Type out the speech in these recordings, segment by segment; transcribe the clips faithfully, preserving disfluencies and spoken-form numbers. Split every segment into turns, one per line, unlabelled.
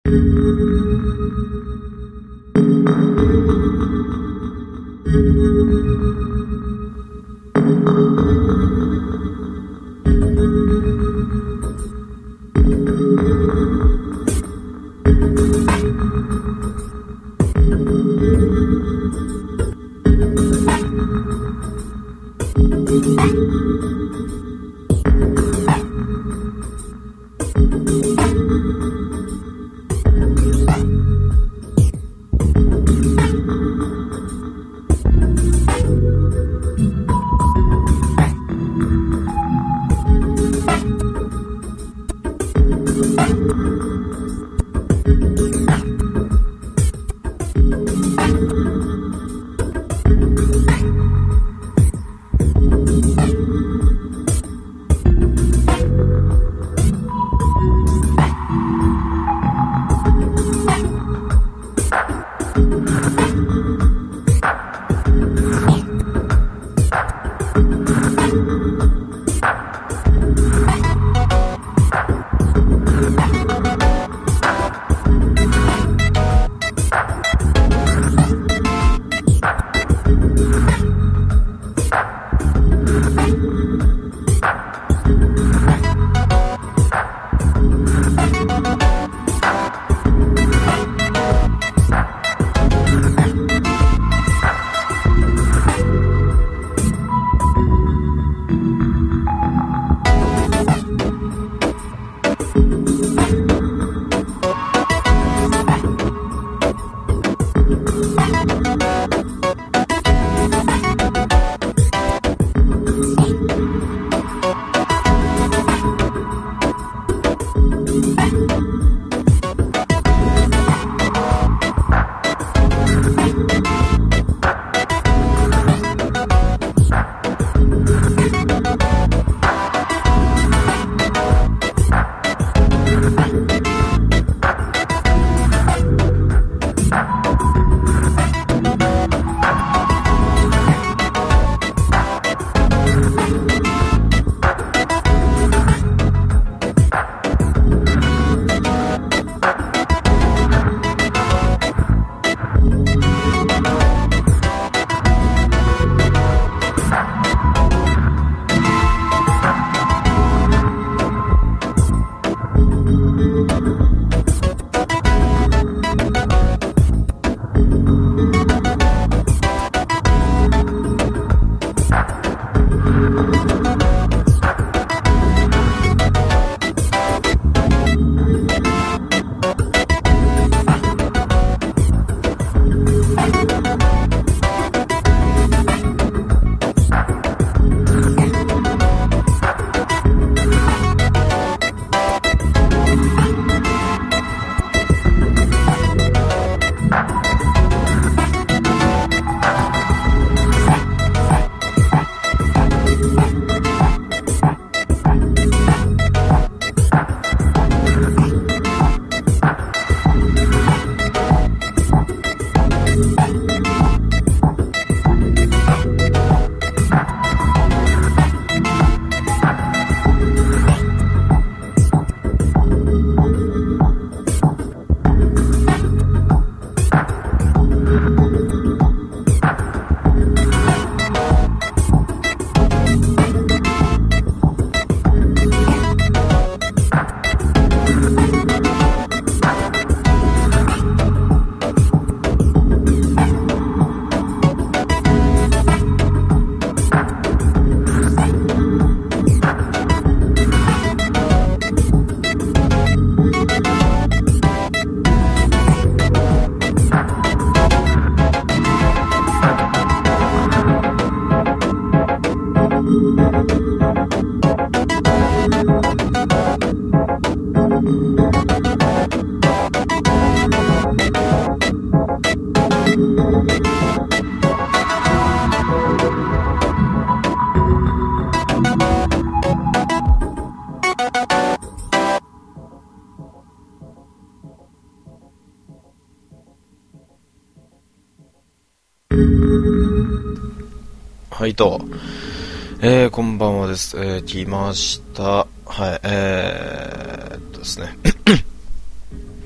はいと、えー、こんばんはです。えー、来ました。はい、えーっとですね。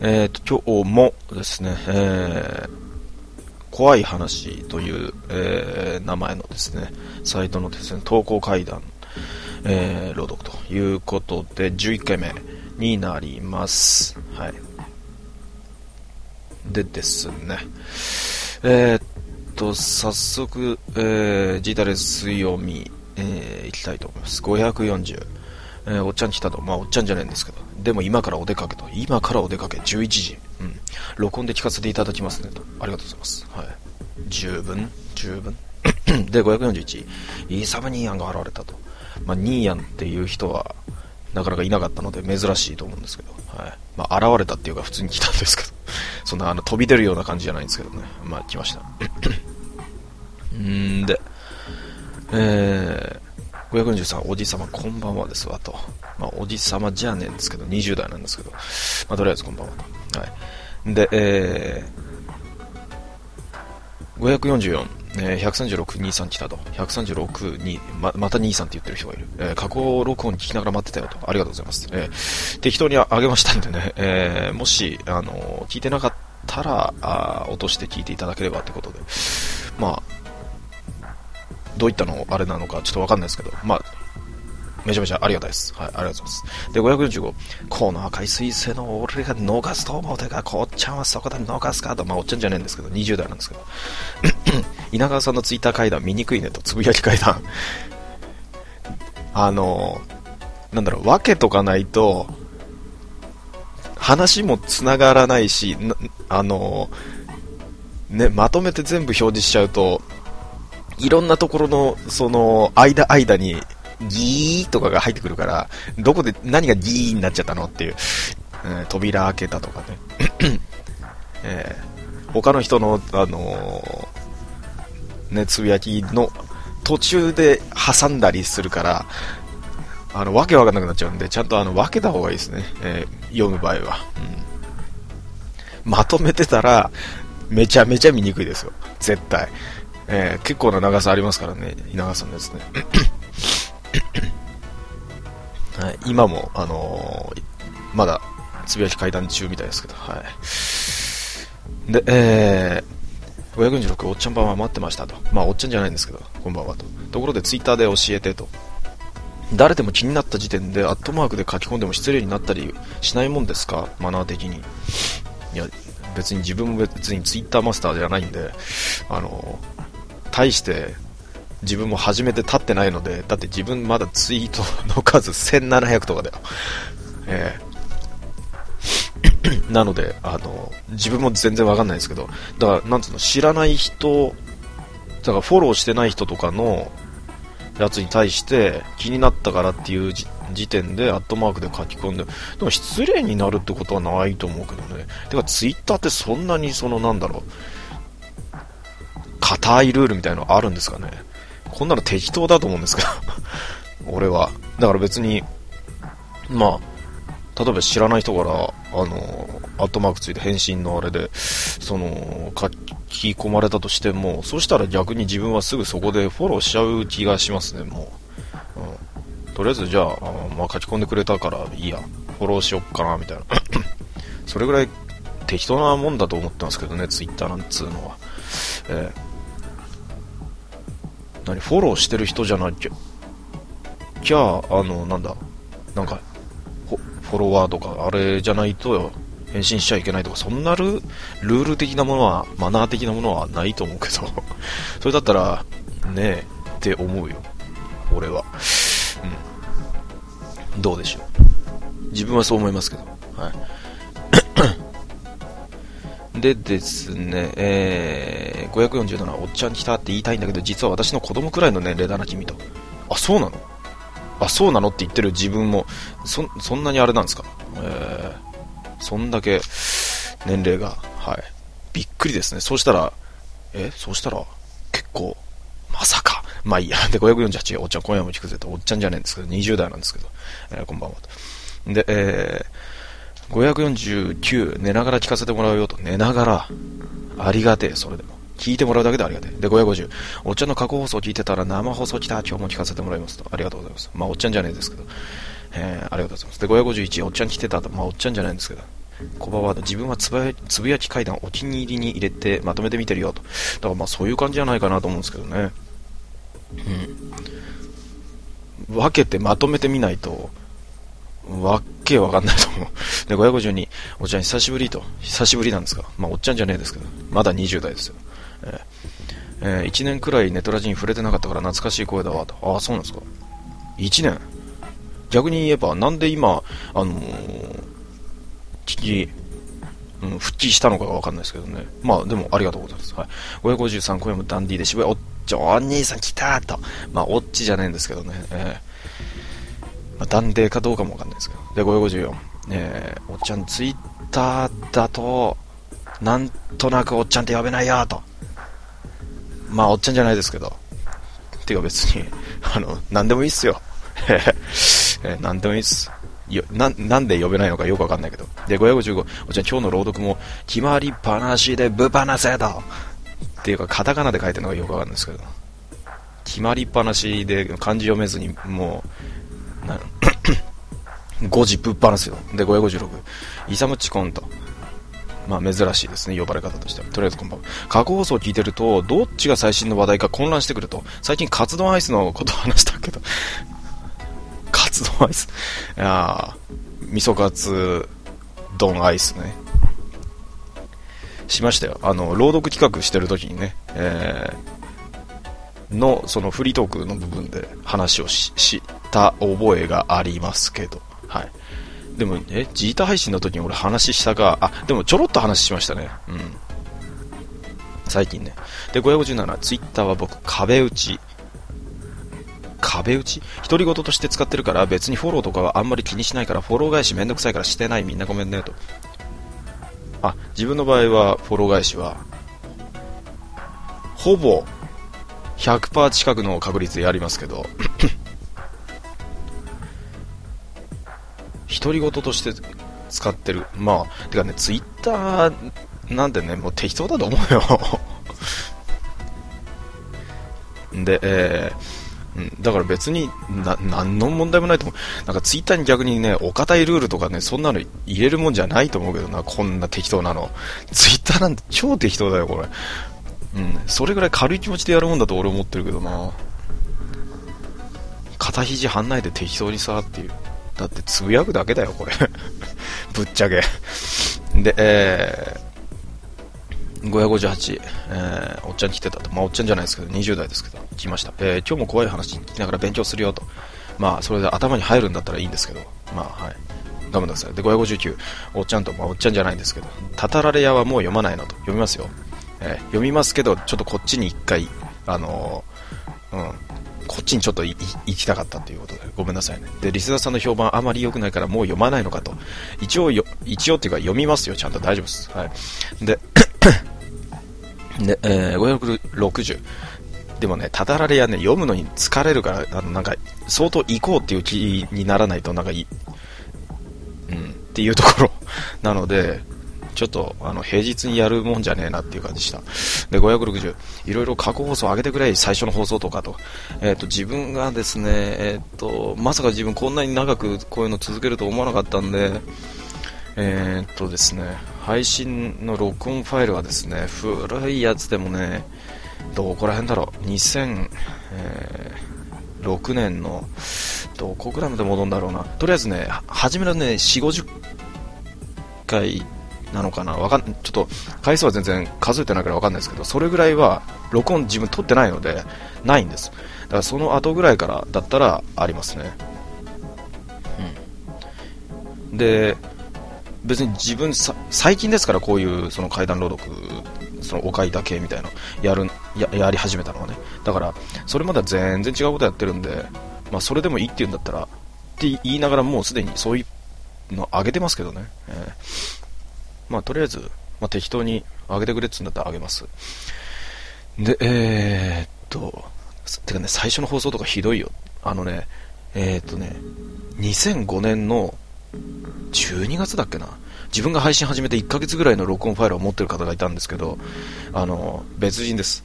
えーと、今日もですね、えー、怖い話という、えー、名前のですね、サイトのですね、投稿会談、えー、朗読ということで、じゅういっかいめになります。はい。でですね、えー、っと、早速、えー、ジータレス読み、えー、いきたいと思います。ごひゃくよんじゅう。えー、おっちゃん来たと。まあ、おっちゃんじゃないんですけど。でも今からお出かけと。今からお出かけ。じゅういちじ。うん。録音で聞かせていただきますねと。ありがとうございます。はい。十分十分で、ごひゃくよんじゅういち。イーサム・ニーヤンが現れたと。まあ、ニーヤンっていう人は、なかなかいなかったので珍しいと思うんですけど。はい。まあ、現れたっていうか普通に来たんですけど。そんな、あの、飛び出るような感じじゃないんですけどね。まあ、来ました。んで、えー、ごひゃくよんじゅうさん、おじさまこんばんはですわと。まあ、おじさまじゃねえんですけど、にじゅう代なんですけど、まあ、とりあえずこんばんはと。はい。で、えー、ごひゃくよんじゅうよん、えー、ひゃくさんじゅうろく、にじゅうさん来たと。ひゃくさんじゅうろくに、ま、またにじゅうさんって言ってる人がいる。えー、過去録音聞きながら待ってたよと。ありがとうございます。えー、適当にあげましたんでね、えー、もし、あのー、聞いてなかったら、あ落として聞いていただければということで、まあ、どういったのあれなのかちょっとわかんないですけど、まあ、めちゃめちゃありがたいです。はい、ありがとうございます。で、ごひゃくよんじゅうご、この赤い彗星の俺が逃すと思うてか、こっちゃんはそこで逃すかと、まあ、おっちゃんじゃねえんですけど、にじゅう代なんですけど。稲川さんのツイッター階段見にくいねと、つぶやき階段。あの、なんだろう、分けとかないと、話も繋がらないし、あの、ね、まとめて全部表示しちゃうと、いろんなところの、その、間間に、ギーとかが入ってくるから、どこで何がギーになっちゃったのっていう、えー、扉開けたとかね、えー、他の人の、あのー、ね、つぶやきの途中で挟んだりするから、あの、わけわかんなくなっちゃうんで、ちゃんとあの、分けた方がいいですね、えー、読む場合は、うん。まとめてたら、めちゃめちゃ見にくいですよ、絶対。えー、結構な長さありますからね、稲川さんのやつね。はい、今も、あのー、まだつぶやき階段中みたいですけど、はい。で、えー、ごひゃくよんじゅうろく、おっちゃんばんは待ってましたと。まあ、おっちゃんじゃないんですけど、こんばんはと。ところでツイッターで教えてと。誰でも気になった時点でアットマークで書き込んでも失礼になったりしないもんですか、マナー的に。いや、別に自分も別にツイッターマスターじゃないんで、あのー、対して、自分も初めて立ってないので、だって自分まだツイートの数せんななひゃくとかだよ。えー、なので、あの、自分も全然わかんないですけど、だから、なんつうの、知らない人、だからフォローしてない人とかのやつに対して気になったからっていう時点でアットマークで書き込んで、でも失礼になるってことはないと思うけどね。てか、ツイッターってそんなにその、なんだろう、硬いルールみたいなのあるんですかね。こんなの適当だと思うんですけど俺は。だから別に、まあ、例えば知らない人から、あの、アットマークついて返信のあれで、その、書き込まれたとしても、そしたら逆に自分はすぐそこでフォローしちゃう気がしますね、もう。うん、とりあえずじゃあ、まあ書き込んでくれたからいいや、フォローしよっかな、みたいな。それぐらい適当なもんだと思ってますけどね、ツイッターなんつうのは。えー何フォローしてる人じゃなきゃきゃあのなんだなんかフォロワーとかあれじゃないと返信しちゃいけないとか、そんなルルール的なものはマナー的なものはないと思うけどそれだったらねえって思うよ俺は。うん、どうでしょう。自分はそう思いますけど、はいでですね、えー、ごひゃくよんじゅうなな、おっちゃん来たって言いたいんだけど、実は私の子供くらいの年齢だな、君と。あ、そうなのあ、そうなのって言ってる自分も、そ、そんなにあれなんですか。えー、そんだけ、年齢が、はい。びっくりですね。そうしたら、え、そうしたら、結構、まさか。まあいいや。で、ごひゃくよんじゅうはち、おっちゃん今夜も聞くぜと。おっちゃんじゃねえんですけど、にじゅう代なんですけど、えー、こんばんはと。で、えー、ごひゃくよんじゅうきゅう、寝ながら聞かせてもらうよと。寝ながら、ありがてえ、それでも。聞いてもらうだけでありがてえ。で、ごひゃくごじゅう、おっちゃんの過去放送聞いてたら生放送来た、今日も聞かせてもらいますと。ありがとうございます。まあ、おっちゃんじゃねえですけど。えー、ありがとうございます。で、ごひゃくごじゅういち、おっちゃん来てたと。まあ、おっちゃんじゃないんですけど。 コバワード、自分はつぶやつぶやき階段お気に入りに入れてまとめてみてるよと。だからまあそういう感じじゃないかなと思うんですけどね。うん。分けてまとめてみないと、わっけわかんないと思う。で、ごひゃくごじゅうに、おっちゃん久しぶりと。久しぶりなんですか。まあおっちゃんじゃねえですけど、まだにじゅう代ですよ。えーえー、いちねんくらいネトラジに触れてなかったから懐かしい声だわと。ああ、そうなんですか。いちねん。逆に言えば、なんで今、あのー、聞き、うん、復帰したのかがわかんないですけどね。まあ、でも、ありがとうございます。はい。ごひゃくごじゅうさん、声もダンディーで渋い、おっちょ、お兄さん来たーと。まあ、オッチじゃねえんですけどね。えー、まあ、ダンデーかどうかもわかんないですけど。で、ごひゃくごじゅうよん。えー、おっちゃん、ツイッターだと、なんとなくおっちゃんって呼べないよーと。まあ、おっちゃんじゃないですけど。てか別に、あの、なんでもいいっすよ。えー、なんでもいいっす。よななんで呼べないのかよくわかんないけど。で、ごひゃくごじゅうご、おっちゃん今日の朗読も、決まりっぱなしでぶっ放せと。っていうか、カタカナで書いてるのがよくわかんないですけど。決まりっぱなしで漢字読めずに、もう、なごじぶっ放すよ。で、ごひゃくごじゅうろく、イサムチコンと。まあ珍しいですね、呼ばれ方としては。とりあえずこんばんは。過去放送を聞いてると、どっちが最新の話題か混乱してくると。最近カツ丼アイスのことを話したけど。カツ丼アイス。いやー、味噌カツ丼アイスね。しましたよ。あの、朗読企画してる時にね、えー、の、そのフリートークの部分で話を し, した覚えがありますけど。はい。でも、え、ジータ配信の時に俺話したか、あ、でもちょろっと話しましたね。うん。最近ね。で、ごひゃくごじゅうなな、ツイッターは僕、壁打ち。壁打ち独り言として使ってるから別にフォローとかはあんまり気にしないからフォロー返しめんどくさいからしてない、みんなごめんねと。あ、自分の場合はフォロー返しは、ほぼ ひゃくパーセント 近くの確率でやりますけど、独り言として使ってる。まあ、てかね、ツイッターなんてね、もう適当だと思うよ。で、えー、うん、だから別にな何の問題もないと思う。なんかツイッターに逆にね、お堅いルールとかね、そんなの入れるもんじゃないと思うけどな、こんな適当なの。ツイッターなんて超適当だよ、これ。うん、それぐらい軽い気持ちでやるもんだと俺思ってるけどな。肩肘張んないで適当にさっていう。だってつぶやくだけだよこれ。ぶっちゃけで、えー、ごひゃくごじゅうはち、えー、おっちゃん来てたと。まあおっちゃんじゃないですけどにじゅう代ですけど来ました。えー、今日も怖い話聞きながら勉強するよと。まあそれで頭に入るんだったらいいんですけど、まあはい、頑張ってください。で、ごひゃくごじゅうきゅう、おっちゃんと、まあおっちゃんじゃないんですけど、たたられ屋はもう読まないのと。読みますよ。えー、読みますけどちょっとこっちに一回、あのー、うんこっちにちょっと行きたかったということでごめんなさいね。で、リスナーさんの評判あまり良くないからもう読まないのかと。一応よ一応っていうか読みますよ、ちゃんと大丈夫です。はい。でで、えー、ごひゃくろくじゅう、でもね、ただられやね、読むのに疲れるから、あのなんか相当行こうっていう気にならないとなんかいい、うん、っていうところなので、ちょっとあの平日にやるもんじゃねえなっていう感じでした。で、ごひゃくろくじゅう、いろいろ過去放送上げてくれ、最初の放送とかと。えっと、自分がですね、えっと、まさか自分こんなに長くこういうの続けると思わなかったんで、えっとですね、配信の録音ファイルはですね、古いやつでもね、どこら辺だろう、にせんろくねんの、どこぐらいまで戻るんだろうな。とりあえずね、初めのね、よんじゅう、ごじゅっかい、なのかな、わかんちょっと回数は全然数えてないからわかんないですけど、それぐらいは録音自分撮ってないのでないんです。だからその後ぐらいからだったらありますね。うん、で、別に自分さ最近ですから、こういうその怪談朗読、そのお書いた系みたいなやる や, やり始めたのはね。だからそれまでは全然違うことやってるんで、まあそれでもいいって言うんだったらって言いながらもうすでにそういうの上げてますけどね。えーまあとりあえず、まあ、適当に上げてくれっつうんだったら上げます。で、えー、っとてかね、最初の放送とかひどいよ。あのね、えー、っとねにせんごねんのじゅうにがつだっけな、自分が配信始めていっかげつぐらいの録音ファイルを持ってる方がいたんですけど、あの別人です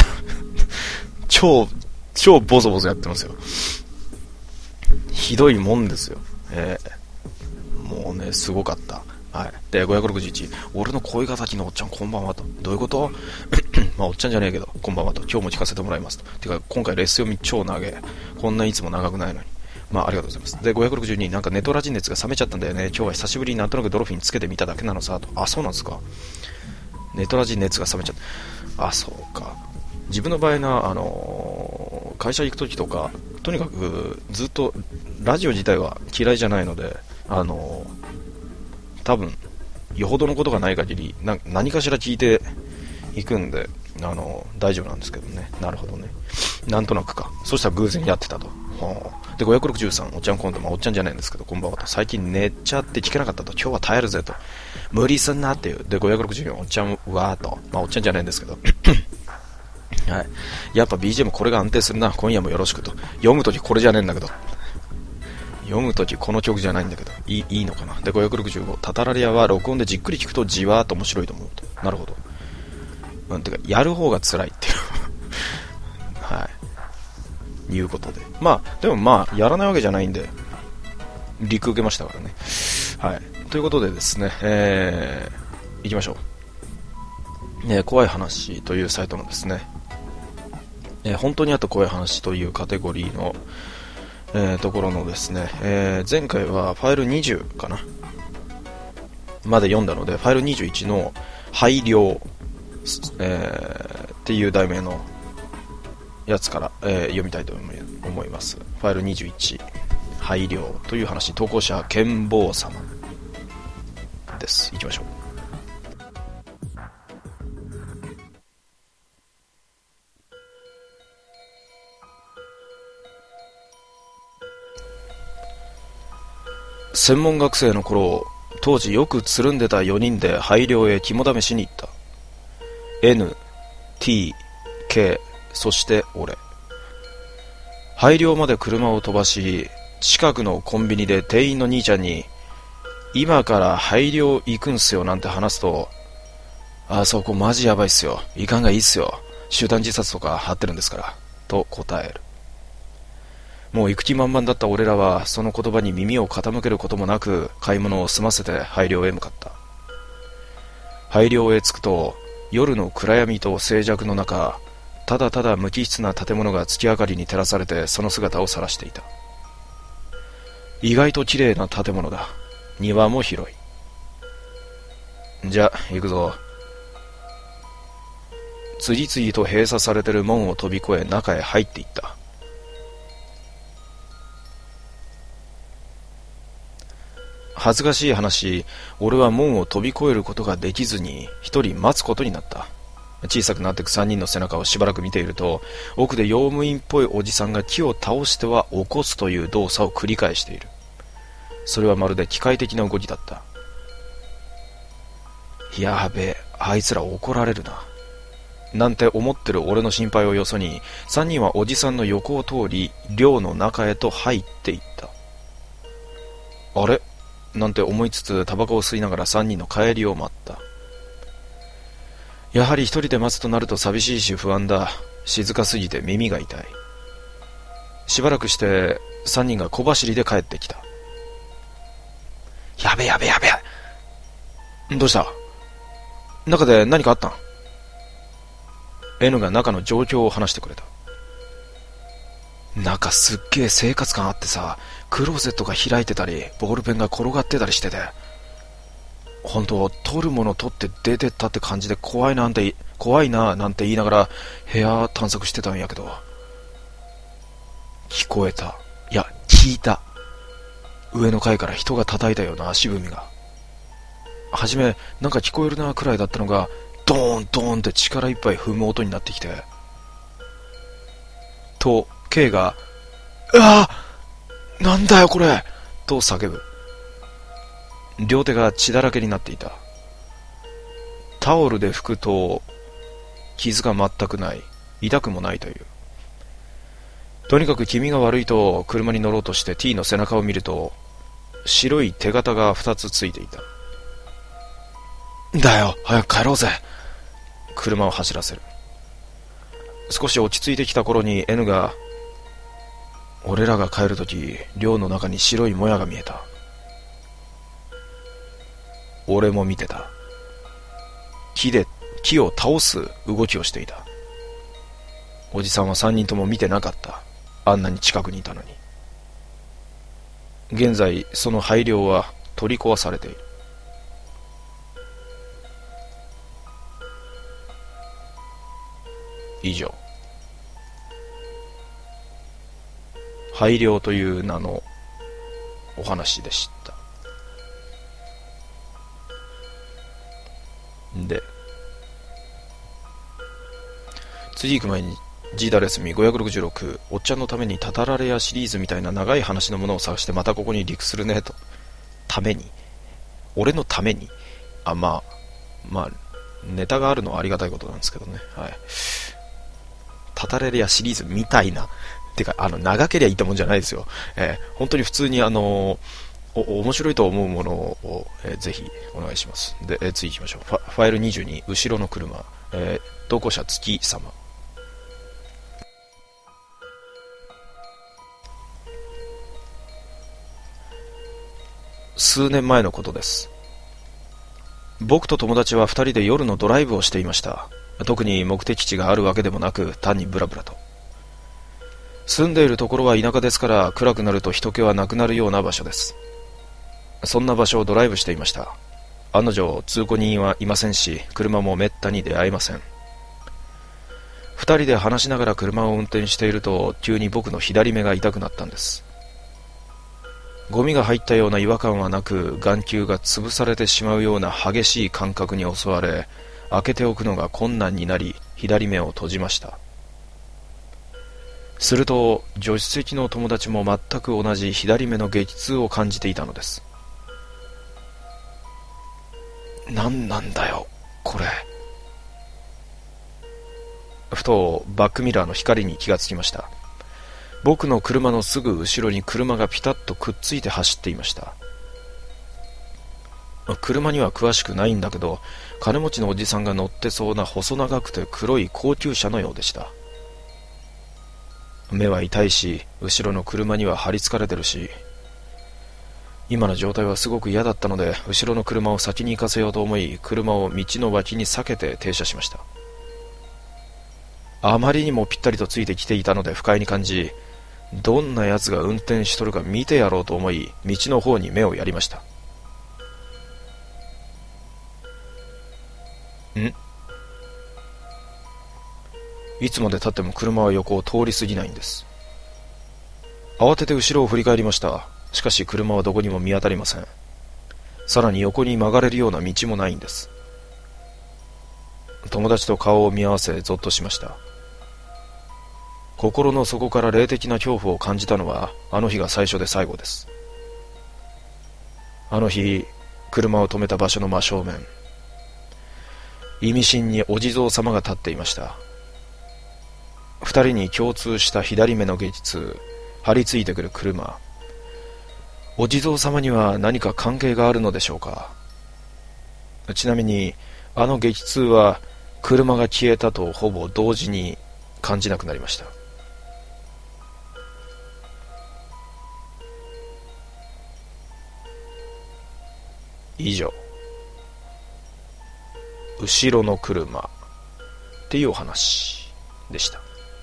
超超ボソボソやってますよ。ひどいもんですよ。えー、もうねすごかった。 はい。で、ごひゃくろくじゅういち、俺の恋敵のおっちゃんこんばんはと。どういうことまあ、おっちゃんじゃねえけど、こんばんはと。今日も聞かせてもらいますと。てか、今回レッス読み超長え。こんないつも長くないのに。まあ、ありがとうございます。で、ごひゃくろくじゅうに、なんかネトラジ熱が冷めちゃったんだよね。今日は久しぶりになんとなくドルフィンつけてみただけなのさと。あ、そうなんですか。ネトラジ熱が冷めちゃった。あ、そうか。自分の場合な、あのー、会社行くときとか、とにかくずっとラジオ自体は嫌いじゃないので、あのー、多分よほどのことがない限りな何かしら聞いていくんで、あのー、大丈夫なんですけどね。なるほどね。なんとなくか。そしたら偶然やってたと。はあ、でごひゃくろくじゅうさん、おっちゃんコント、まあ、おっちゃんじゃないんですけど、こんばんはと。最近寝ちゃって聞けなかったと。今日は耐えるぜと。無理すんなっていう。でごひゃくろくじゅうよん、おっちゃんわーと。まあ、おっちゃんじゃないんですけど。はい。やっぱ ビージーエム これが安定するな。今夜もよろしくと。読むときこれじゃねえんだけど。読むときこの曲じゃないんだけど。いい、いいのかな。で、ごひゃくろくじゅうご。タタラリアは録音でじっくり聞くとじわーっと面白いと思うと。なるほど。うん、てか、やる方が辛いっていう。はい。いうことで。まあ、でもまあ、やらないわけじゃないんで、リク受けましたからね。はい。ということでですね、えー、行きましょう。ね、怖い話というサイトのですね、えー、本当にあった怖い話というカテゴリーの、えー、ところのですね、えー、前回はファイルにじゅうかなまで読んだので、ファイルにじゅういちの廃量、えー、っていう題名のやつから、えー、読みたいと思います。ファイルにじゅういち、廃量という話、投稿者剣坊様です。行きましょう。専門学生の頃、当時よくつるんでたよにんで廃寮へ肝試しに行った。 N、T、K、そして俺。廃寮まで車を飛ばし、近くのコンビニで店員の兄ちゃんに今から廃寮行くんすよなんて話すと、あそこマジやばいっすよ、行かんがいいっすよ、集団自殺とか張ってるんですからと答える。もう行く気満々だった俺らはその言葉に耳を傾けることもなく買い物を済ませて廃寮へ向かった。廃寮へ着くと夜の暗闇と静寂の中、ただただ無機質な建物が月明かりに照らされてその姿を晒していた。意外と綺麗な建物だ。庭も広い。じゃ行くぞ。次々と閉鎖されてる門を飛び越え中へ入っていった。恥ずかしい話、俺は門を飛び越えることができずに一人待つことになった。小さくなっていく三人の背中をしばらく見ていると、奥で用務員っぽいおじさんが木を倒しては起こすという動作を繰り返している。それはまるで機械的な動きだった。やべえ、あいつら怒られるな。なんて思ってる俺の心配をよそに、三人はおじさんの横を通り、寮の中へと入っていった。あれなんて思いつつタバコを吸いながら三人の帰りを待った。やはり一人で待つとなると寂しいし不安だ。静かすぎて耳が痛い。しばらくして三人が小走りで帰ってきた。やべやべやべ。どうした？中で何かあったん？ N が中の状況を話してくれた。中すっげえ生活感あってさ、クローゼットが開いてたりボールペンが転がってたりしてて、本当取るもの取って出てったって感じで怖いなんて怖いななんて言いながら部屋探索してたんやけど、聞こえた、いや聞いた、上の階から人が叩いたような足踏みが。はじめなんか聞こえるなくらいだったのが、ドーンドーンって力いっぱい踏む音になってきて、と K がうわっなんだよこれと叫ぶ。両手が血だらけになっていた。タオルで拭くと傷が全くない、痛くもないという。とにかく気味が悪いと車に乗ろうとして T の背中を見ると、白い手形がふたつついていた。だよ早く帰ろうぜ。車を走らせる。少し落ち着いてきた頃に N が、俺らが帰るとき寮の中に白いもやが見えた。 俺も見てた。木で、木を倒す動きをしていた。おじさんは三人とも見てなかった。あんなに近くにいたのに。現在、その廃寮は取り壊されている。以上。廃寮という名のお話でした。で、次行く前に G ダレスミごひゃくろくじゅうろく、おっちゃんのためにタタラレアシリーズみたいな長い話のものを探してまたここにリクするねと。ために俺のためにあ、まあまあネタがあるのはありがたいことなんですけどね。はい。タタラレアシリーズみたいなてか、あの長ければいいってもんじゃないですよ。えー、本当に普通にあのー、お面白いと思うものを、えー、ぜひお願いします。で、えー、次行きましょう。ファ、ファイルにじゅうに、後ろの車、えー、投稿者月様。数年前のことです。僕と友達は二人で夜のドライブをしていました。特に目的地があるわけでもなく、単にブラブラと。住んでいるところは田舎ですから、暗くなると人気はなくなるような場所です。そんな場所をドライブしていました。案の定、通行人はいませんし、車もめったに出会えません。二人で話しながら車を運転していると、急に僕の左目が痛くなったんです。ゴミが入ったような違和感はなく、眼球が潰されてしまうような激しい感覚に襲われ、開けておくのが困難になり、左目を閉じました。すると、助手席の友達も全く同じ左目の激痛を感じていたのです。何なんだよ、これ。ふとバックミラーの光に気がつきました。僕の車のすぐ後ろに車がピタッとくっついて走っていました。車には詳しくないんだけど、金持ちのおじさんが乗ってそうな細長くて黒い高級車のようでした。目は痛いし、後ろの車には張り付かれてるし、今の状態はすごく嫌だったので、後ろの車を先に行かせようと思い、車を道の脇に避けて停車しました。あまりにもぴったりとついてきていたので不快に感じ、どんな奴が運転しとるか見てやろうと思い、道の方に目をやりました。ん？いつまで経っても車は横を通り過ぎないんです。慌てて後ろを振り返りました。しかし車はどこにも見当たりません。さらに横に曲がれるような道もないんです。友達と顔を見合わせゾッとしました。心の底から霊的な恐怖を感じたのはあの日が最初で最後です。あの日、車を止めた場所の真正面、意味深にお地蔵様が立っていました。二人に共通した左目の激痛、張り付いてくる車。お地蔵様には何か関係があるのでしょうか。ちなみに、あの激痛は車が消えたとほぼ同時に感じなくなりました。以上、後ろの車っていうお話でした。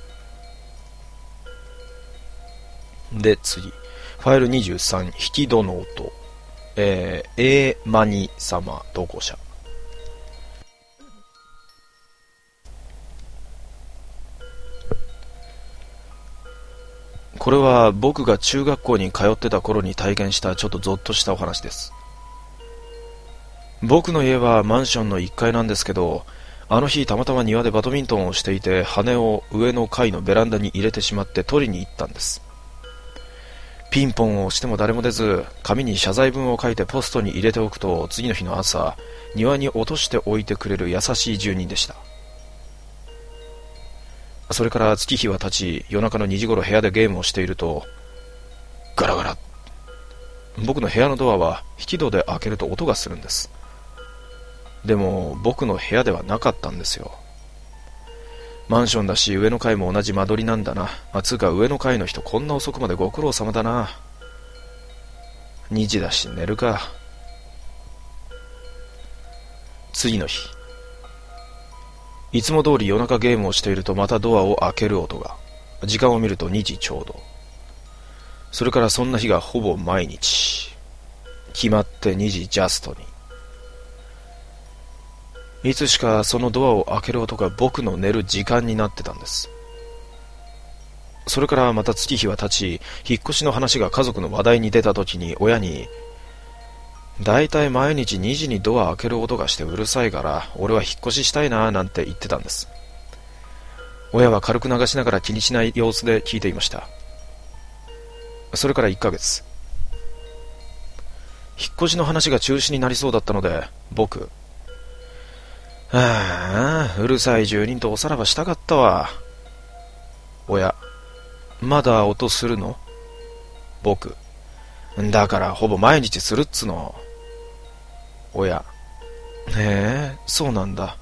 で、次。ファイルにじゅうさん、引き戸の音。えー、A マニ様、投稿者。これは僕が中学校に通ってた頃に体験したちょっとゾッとしたお話です。僕の家はマンションのいっかいなんですけど、あの日たまたま庭でバドミントンをしていて、羽を上の階のベランダに入れてしまって取りに行ったんです。ピンポンを押しても誰も出ず、紙に謝罪文を書いてポストに入れておくと、次の日の朝、庭に落としておいてくれる優しい住人でした。それから月日は経ち、夜中のにじ頃部屋でゲームをしていると、ガラガラ。僕の部屋のドアは引き戸で開けると音がするんです。でも僕の部屋ではなかったんですよ。マンションだし上の階も同じ間取りなんだな。あつうか上の階の人こんな遅くまでご苦労様だな。にじだし寝るか。 次の日、いつも通り夜中ゲームをしているとまたドアを開ける音が。時間を見るとにじちょうど。それからそんな日がほぼ毎日。決まってにじジャストに。いつしかそのドアを開ける音が僕の寝る時間になってたんです。それからまた月日は経ち、引っ越しの話が家族の話題に出た時に親に、だいたい毎日にじにドア開ける音がしてうるさいから俺は引っ越ししたいななんて言ってたんです。親は軽く流しながら気にしない様子で聞いていました。それからいっかげつ、引っ越しの話が中止になりそうだったので僕、ああうるさい住人とおさらばしたかったわ。親、まだ音するの？僕、だからほぼ毎日するっつの。親、へえ、そうなんだ。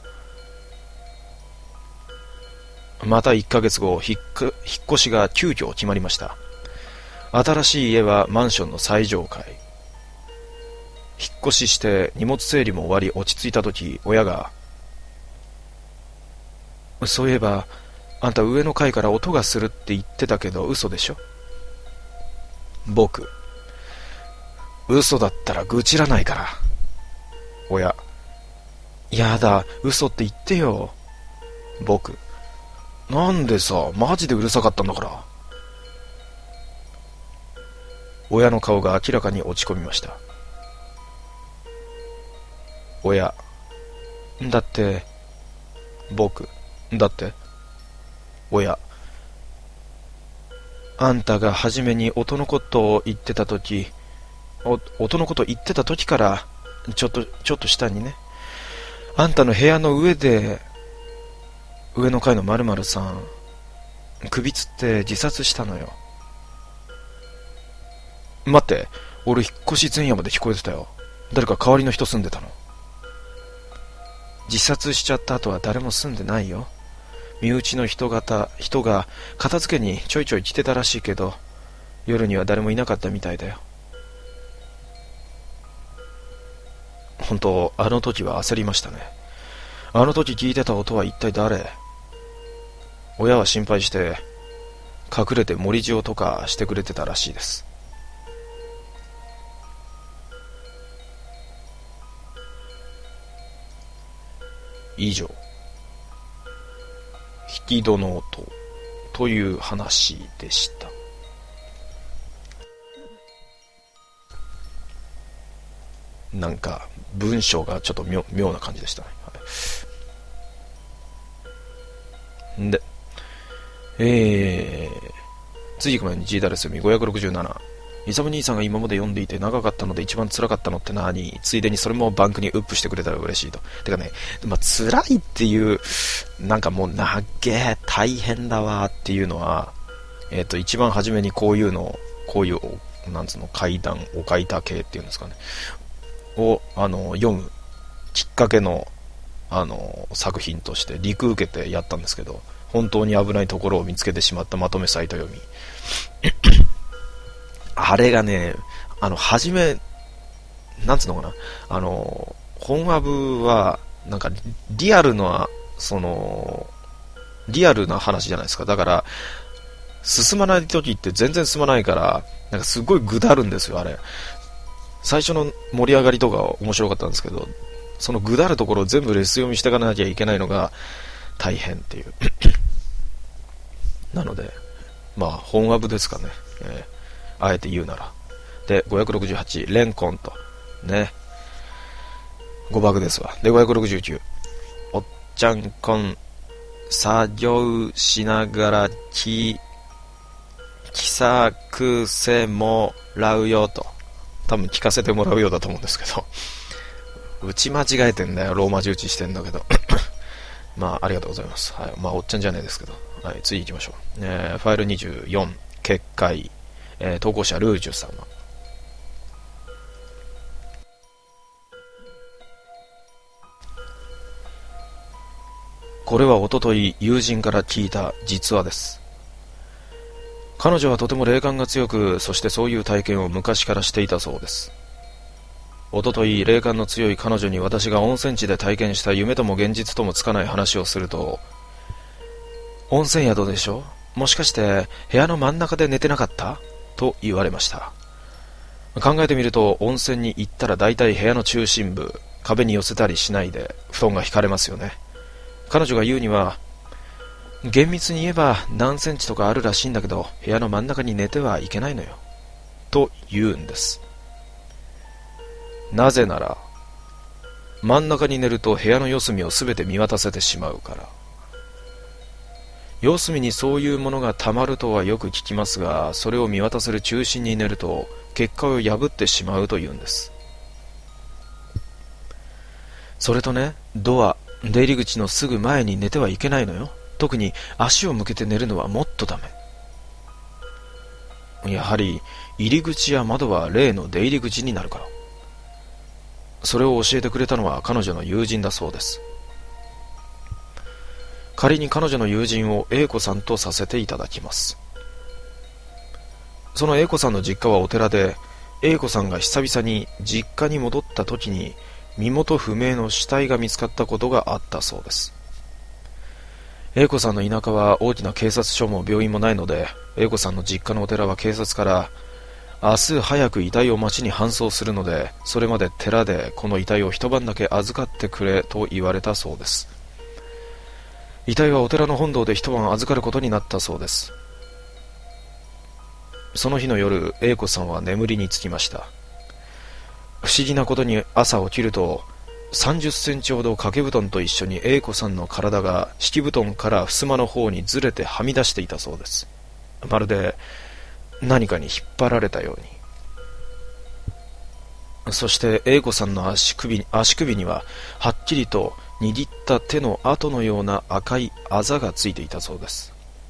またいっかげつご、引っ越しが急遽決まりました。新しい家はマンションの最上階。引っ越しして荷物整理も終わり落ち着いた時、親が、そういえばあんた上の階から音がするって言ってたけど嘘でしょ？僕、嘘だったら愚痴らないから。親、やだ、嘘って言ってよ。僕、なんでさ、マジでうるさかったんだから。親の顔が明らかに落ち込みました。親、だって僕、だって親、あんたが初めに音のことを言ってた時、お音のこと言ってた時からちょっとちょっと下にね、あんたの部屋の上で上の階の〇〇さん首つって自殺したのよ。待って、俺引っ越し前夜まで聞こえてたよ。誰か代わりの人住んでたの？自殺しちゃった後は誰も住んでないよ。身内の人方人が片付けにちょいちょい来てたらしいけど、夜には誰もいなかったみたいだよ。本当、あの時は焦りましたね。あの時聞いてた音は一体誰？親は心配して隠れて盛り塩とかしてくれてたらしいです。以上、引き戸の音という話でした。なんか文章がちょっと 妙, 妙な感じでしたね。はい、で、えー、次行く前に G ダレスミごひゃくろくじゅうなな。イサム兄さんが今まで読んでいて長かったので一番辛かったのって何？ついでにそれもバンクにウップしてくれたら嬉しいと。てかね、まあ、辛いっていう、なんかもうなっげー大変だわっていうのは、えっと、一番初めにこういうの、こういう、なんつうの、怪談、お書いた系っていうんですかね。を、あの、読むきっかけの、あの、作品として、陸受けてやったんですけど、本当に危ないところを見つけてしまったまとめサイト読み。あれがね、あの、はじめ、なんつうのかな、あの、本アブは、なんか、リアルな、その、リアルな話じゃないですか。だから、進まない時って全然進まないから、なんかすごいぐだるんですよ、あれ。最初の盛り上がりとか面白かったんですけど、そのぐだるところを全部レス読みしていかなきゃいけないのが大変っていう。なので、まあ、本アブですかね。えーあえて言うなら。で、ごひゃくろくじゅうはち、レンコンと。ね。誤爆ですわ。で、ごひゃくろくじゅうきゅう。おっちゃんこん、作業しながらき、きさくせもらうよと。多分聞かせてもらうようだと思うんですけど。打ち間違えてんだよ。ローマ字打ちしてんだけど。まあ、ありがとうございます。はい。まあ、おっちゃんじゃねえですけど。はい、次行きましょう。えー、ファイルにじゅうよん、結界。えー、投稿者ルージュ様。これはおととい友人から聞いた実話です。彼女はとても霊感が強く、そしてそういう体験を昔からしていたそうです。 おととい霊感の強い彼女に私が温泉地で体験した夢とも現実ともつかない話をすると、温泉宿でしょ、もしかして部屋の真ん中で寝てなかったと言われました。考えてみると、温泉に行ったら大体部屋の中心部、壁に寄せたりしないで布団が引かれますよね。彼女が言うには、厳密に言えば何センチとかあるらしいんだけど、部屋の真ん中に寝てはいけないのよと言うんです。なぜなら、真ん中に寝ると部屋の四隅をすべて見渡せてしまうから。四隅にそういうものがたまるとはよく聞きますが、それを見渡せる中心に寝ると結界を破ってしまうというんです。それとね、ドア、出入り口のすぐ前に寝てはいけないのよ。特に足を向けて寝るのはもっとダメ。やはり入り口や窓は霊の出入り口になるから。それを教えてくれたのは彼女の友人だそうです。仮に彼女の友人を A 子さんとさせていただきます。その A 子さんの実家はお寺で、 A 子さんが久々に実家に戻った時に身元不明の死体が見つかったことがあったそうです。A 子さんの田舎は大きな警察署も病院もないので、 A 子さんの実家のお寺は警察から、明日早く遺体を町に搬送するので、それまで寺でこの遺体を一晩だけ預かってくれと言われたそうです。遺体はお寺の本堂で一晩預かることになったそうです。その日の夜、 A 子さんは眠りにつきました。不思議なことに朝起きると、さんじゅっセンチほど掛け布団と一緒に A 子さんの体が敷布団から襖の方にずれてはみ出していたそうです。まるで何かに引っ張られたように。そして A 子さんの足首、足首にははっきりと握った手の跡のような赤いあざがついていたそうです。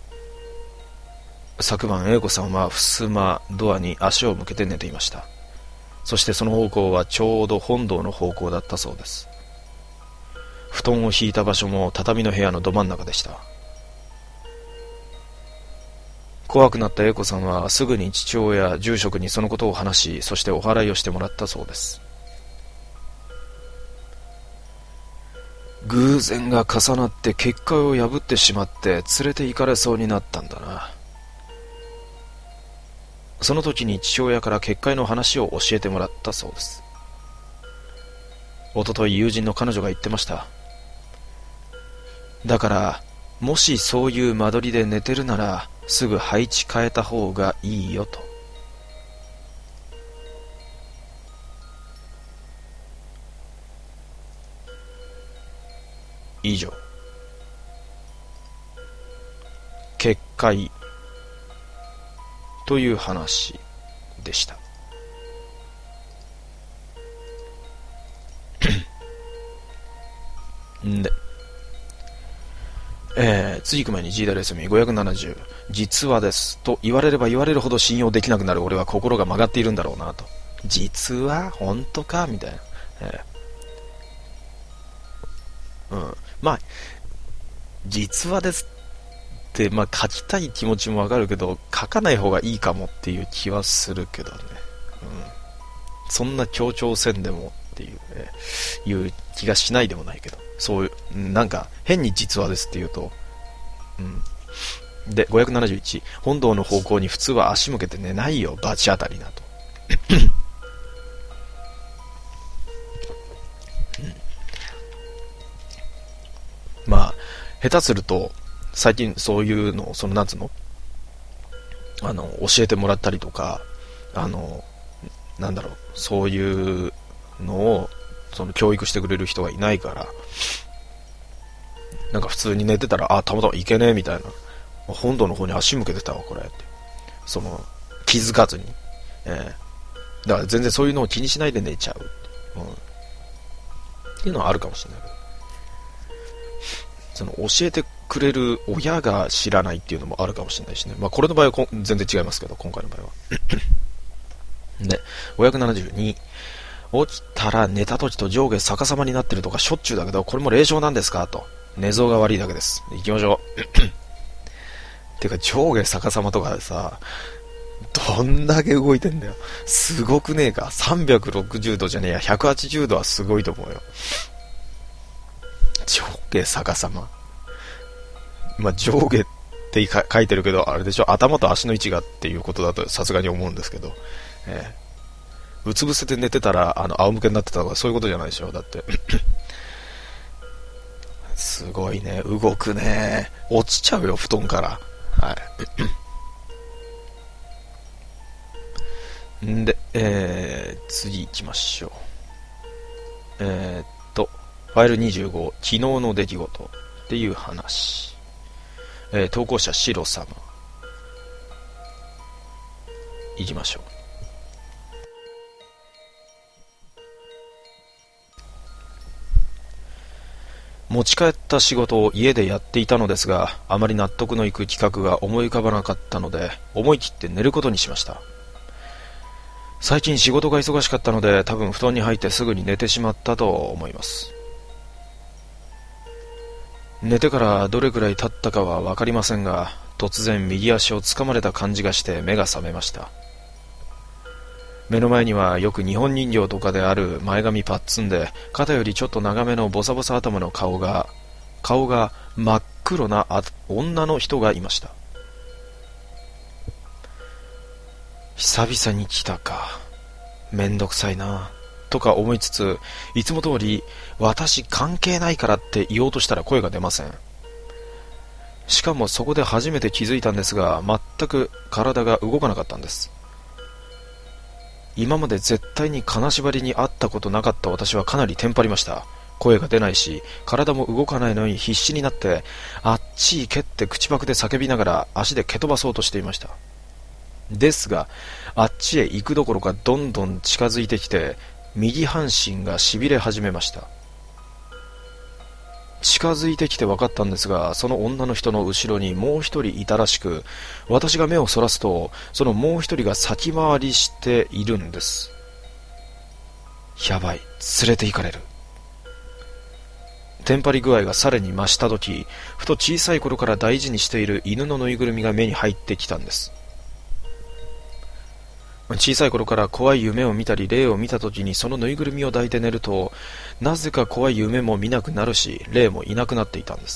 昨晩 A 子さんは襖ドアに足を向けて寝ていました。そしてその方向はちょうど本堂の方向だったそうです。布団を敷いた場所も畳の部屋のど真ん中でした。怖くなった A 子さんはすぐに父親、住職にそのことを話し、そしてお祓いをしてもらったそうです。偶然が重なって結界を破ってしまって連れて行かれそうになったんだな。その時に父親から結界の話を教えてもらったそうです。おととい友人の彼女が言ってました。だからもしそういう間取りで寝てるならすぐ配置変えた方がいいよと。以上、結界という話でした。んで、えー、次行く前に ジーダブリューエスエムごひゃくななじゅう、実話ですと言われれば言われるほど信用できなくなる俺は心が曲がっているんだろうなと。実話本当かみたいな、えー、うん、まあ実話ですって、まあ、書きたい気持ちもわかるけど書かない方がいいかもっていう気はするけどね、うん、そんな強調せんでもっていう、えー、いう気がしないでもないけど、そういうなんか変に実話ですって言うと、うん、でごひゃくななじゅういち、本堂の方向に普通は足向けて寝ないよバチ当たりなと、うん、まあ下手すると最近そういうのをそのなんつうのあの教えてもらったりとか、あのなんだろう、そういうのをその教育してくれる人がいないから、なんか普通に寝てたら、あ、たまたまいけねえみたいな、本堂の方に足向けてたわこれって、その気づかずに、えー、だから全然そういうのを気にしないで寝ちゃう、うん、っていうのはあるかもしれないけど、その教えてくれる親が知らないっていうのもあるかもしれないしね。まあこれの場合は全然違いますけど、今回の場合はでごひゃくななじゅうに、起きたら寝た時と上下逆さまになってるとかしょっちゅうだけど、これも霊障なんですかと。寝相が悪いだけです。行きましょうてか上下逆さまとかでさ、 どんだけ動いてんだよ。すごくねえか。さんびゃくろくじゅうどじゃねえや、ひゃくはちじゅうどはすごいと思うよ。上下逆さま。まあ、上下って書いてるけど、あれでしょ、頭と足の位置がっていうことだとさすがに思うんですけど、えー、うつ伏せで寝てたら、あの、仰向けになってたとかそういうことじゃないでしょ、だって。すごいね、動くね。落ちちゃうよ、布団から。はい。んで、えー、次行きましょう。えー、っと、ファイルにじゅうご、昨日の出来事っていう話。えー、投稿者シロ様。行きましょう。持ち帰った仕事を家でやっていたのですが、あまり納得のいく企画が思い浮かばなかったので、思い切って寝ることにしました。最近仕事が忙しかったので、多分布団に入ってすぐに寝てしまったと思います。寝てからどれくらい経ったかはわかりませんが、突然右足をつかまれた感じがして目が覚めました。目の前にはよく日本人形とかである前髪パッツンで、肩よりちょっと長めのボサボサ頭の顔が、顔が真っ黒な女の人がいました。久々に来たか。めんどくさいな。とか思いつつ、いつも通り、私関係ないからって言おうとしたら声が出ません。しかもそこで初めて気づいたんですが、全く体が動かなかったんです。今まで絶対に金縛りにあったことなかった私はかなりテンパりました。声が出ないし、体も動かないのに必死になって、あっち行けって口パクで叫びながら足で蹴飛ばそうとしていました。ですが、あっちへ行くどころかどんどん近づいてきて、右半身が痺れ始めました。近づいてきて分かったんですが、その女の人の後ろにもう一人いたらしく、私が目をそらすと、そのもう一人が先回りしているんです。やばい、連れて行かれる。テンパり具合がさらに増したとき、ふと小さい頃から大事にしている犬のぬいぐるみが目に入ってきたんです。小さい頃から怖い夢を見たり霊を見たときにそのぬいぐるみを抱いて寝ると、なぜか怖い夢も見なくなるし、霊もいなくなっていたんです。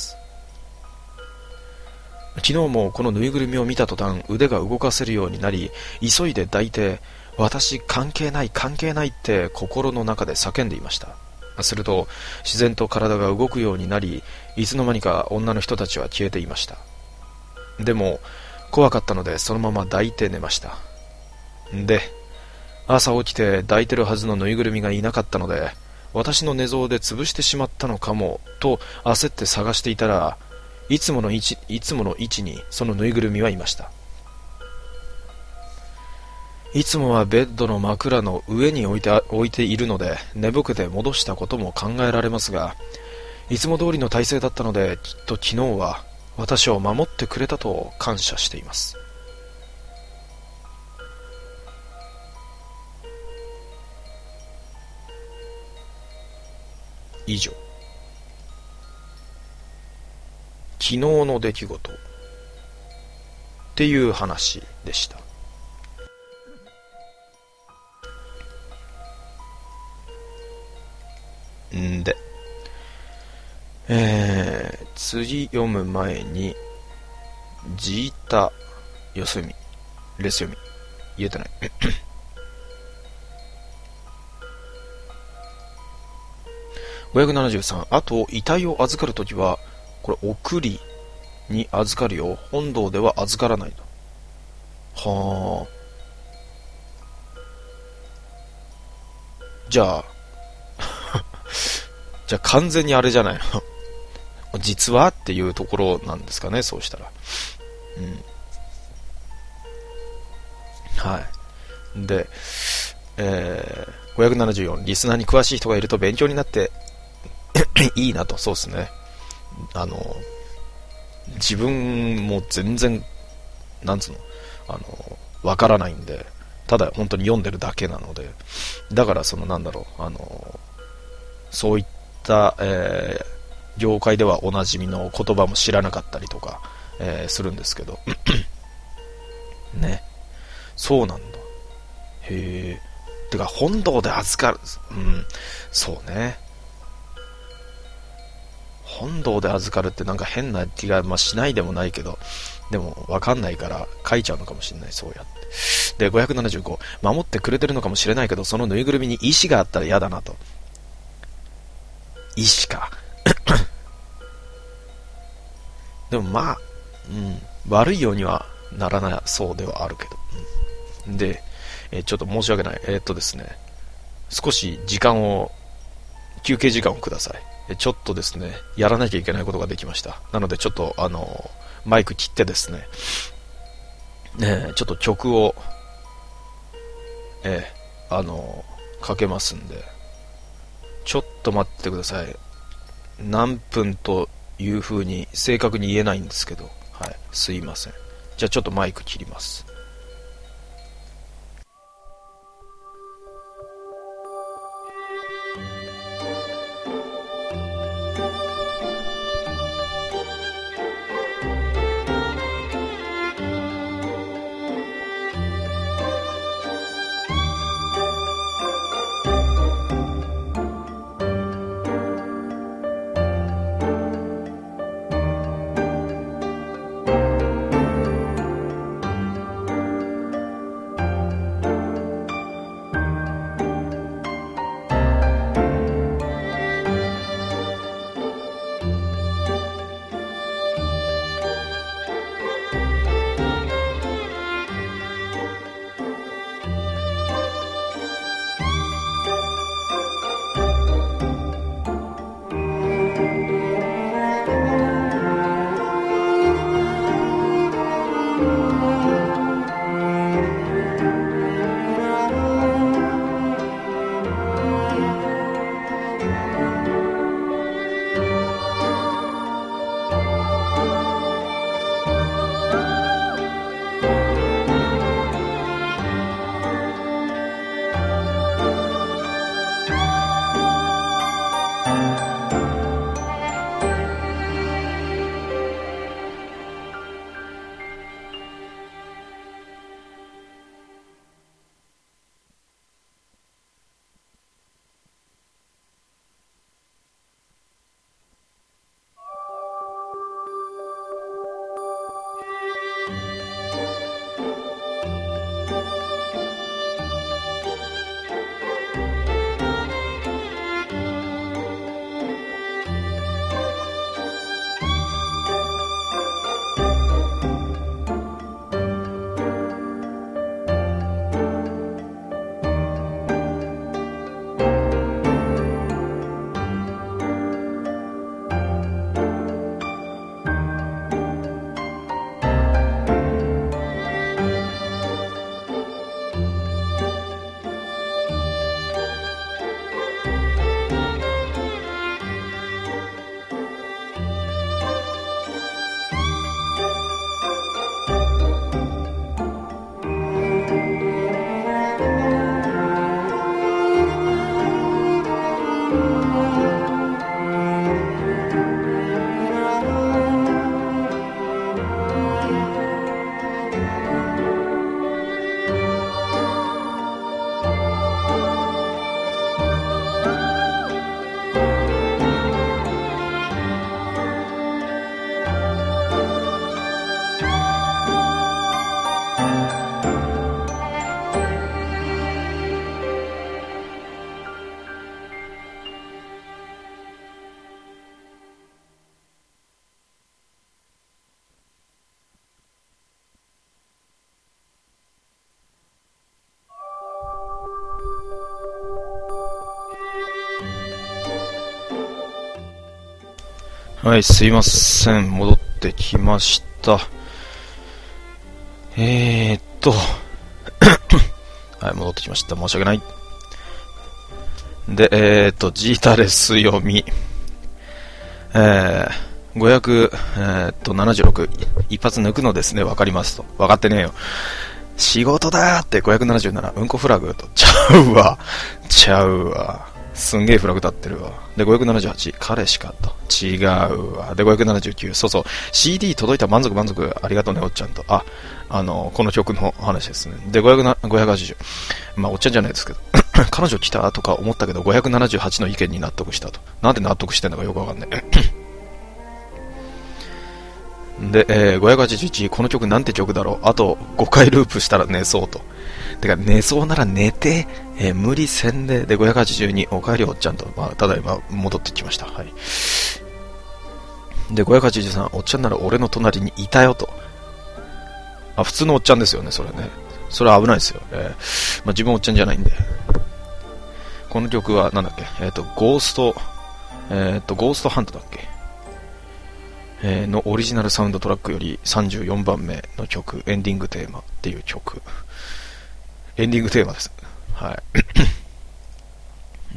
昨日もこのぬいぐるみを見た途端、腕が動かせるようになり、急いで抱いて、私関係ない関係ないって心の中で叫んでいました。すると自然と体が動くようになり、いつの間にか女の人たちは消えていました。でも怖かったのでそのまま抱いて寝ました。で、朝起きて抱いてるはずのぬいぐるみがいなかったので、私の寝相で潰してしまったのかもと焦って探していたら、いつもの位置、いつもの位置にそのぬいぐるみはいました。いつもはベッドの枕の上に置いて、置いているので寝ぼけて戻したことも考えられますが、いつも通りの体勢だったので、きっと昨日は私を守ってくれたと感謝しています。以上。昨日の出来事っていう話でした。んで、えー、次読む前に、ジータ、よそ読み、レス読み、言えてない。ごひゃくななじゅうさん、あと、遺体を預かるときは、これ、送りに預かるよ。本堂では預からないと。はあ。じゃあ、じゃあ完全にあれじゃないの。実はっていうところなんですかね、そうしたら。うん。はい。で、えー、ごひゃくななじゅうよん、リスナーに詳しい人がいると勉強になっていいなと。そうですね。あの、自分も全然、なんつうの、あの、わからないんで、ただ本当に読んでるだけなので、だからそのなんだろう、あの、そういった、えー、業界ではおなじみの言葉も知らなかったりとか、えー、するんですけど、ね。 そうなんだ。へえ。てか、本堂で預かる。うん。そうね。本堂で預かるってなんか変な気が、まあ、しないでもないけど、でもわかんないから書いちゃうのかもしれない、そうやって。で、ごひゃくななじゅうご。守ってくれてるのかもしれないけど、そのぬいぐるみに意志があったら嫌だなと。意志か。でもまあ、うん、悪いようにはならなそうではあるけど。うん、で、えー、ちょっと申し訳ない。えー、っとですね、少し時間を、休憩時間をください。ちょっとですね、やらなきゃいけないことができました。なのでちょっとあの、マイク切ってですね、ねちょっと曲を、えー、あの、かけますんで、ちょっと待ってください。何分という風に正確に言えないんですけど、はい、すいません。じゃあちょっとマイク切ります。はい、すいません。戻ってきました。えーっと、はい、戻ってきました。申し訳ない。で、えーっと、ジータレス読み。えー、ごひゃくななじゅうろく、一発抜くのですね、わかりますと。わかってねえよ。仕事だーってごひゃくななじゅうなな、うんこフラグと。ちゃうわ。ちゃうわ。 すんげえフラグ立ってるわ。で、ごひゃくななじゅうはち、彼しかと。違うわ。で、ごひゃくななじゅうきゅう、そうそう。シーディー 届いた、満足満足、ありがとうね、おっちゃんと。あ、あの、この曲の話ですね。で、ごひゃくな、ごひゃくはちじゅう。まあ、おっちゃんじゃないですけど。彼女来たとか思ったけど、ごひゃくななじゅうはちの意見に納得したと。なんで納得してんのかよくわかんない。で、えー、ごひゃくはちじゅういち、この曲なんて曲だろう。あとごかいループしたら寝そうと。てか、寝そうなら寝て、えー、無理せんで、で、ごひゃくはちじゅうに、おかえりおっちゃんと、まあ、ただいま戻ってきました。はい。で、ごひゃくはちじゅうさん、おっちゃんなら俺の隣にいたよと。あ、普通のおっちゃんですよね、それね。それは危ないですよ。えー、まあ、自分おっちゃんじゃないんで。この曲は、なんだっけ、えっ、ー、と、ゴースト、えっ、ー、と、ゴーストハントだっけ、えー、のオリジナルサウンドトラックよりさんじゅうよんばんめの曲、エンディングテーマっていう曲。エンディングテーマです。はい。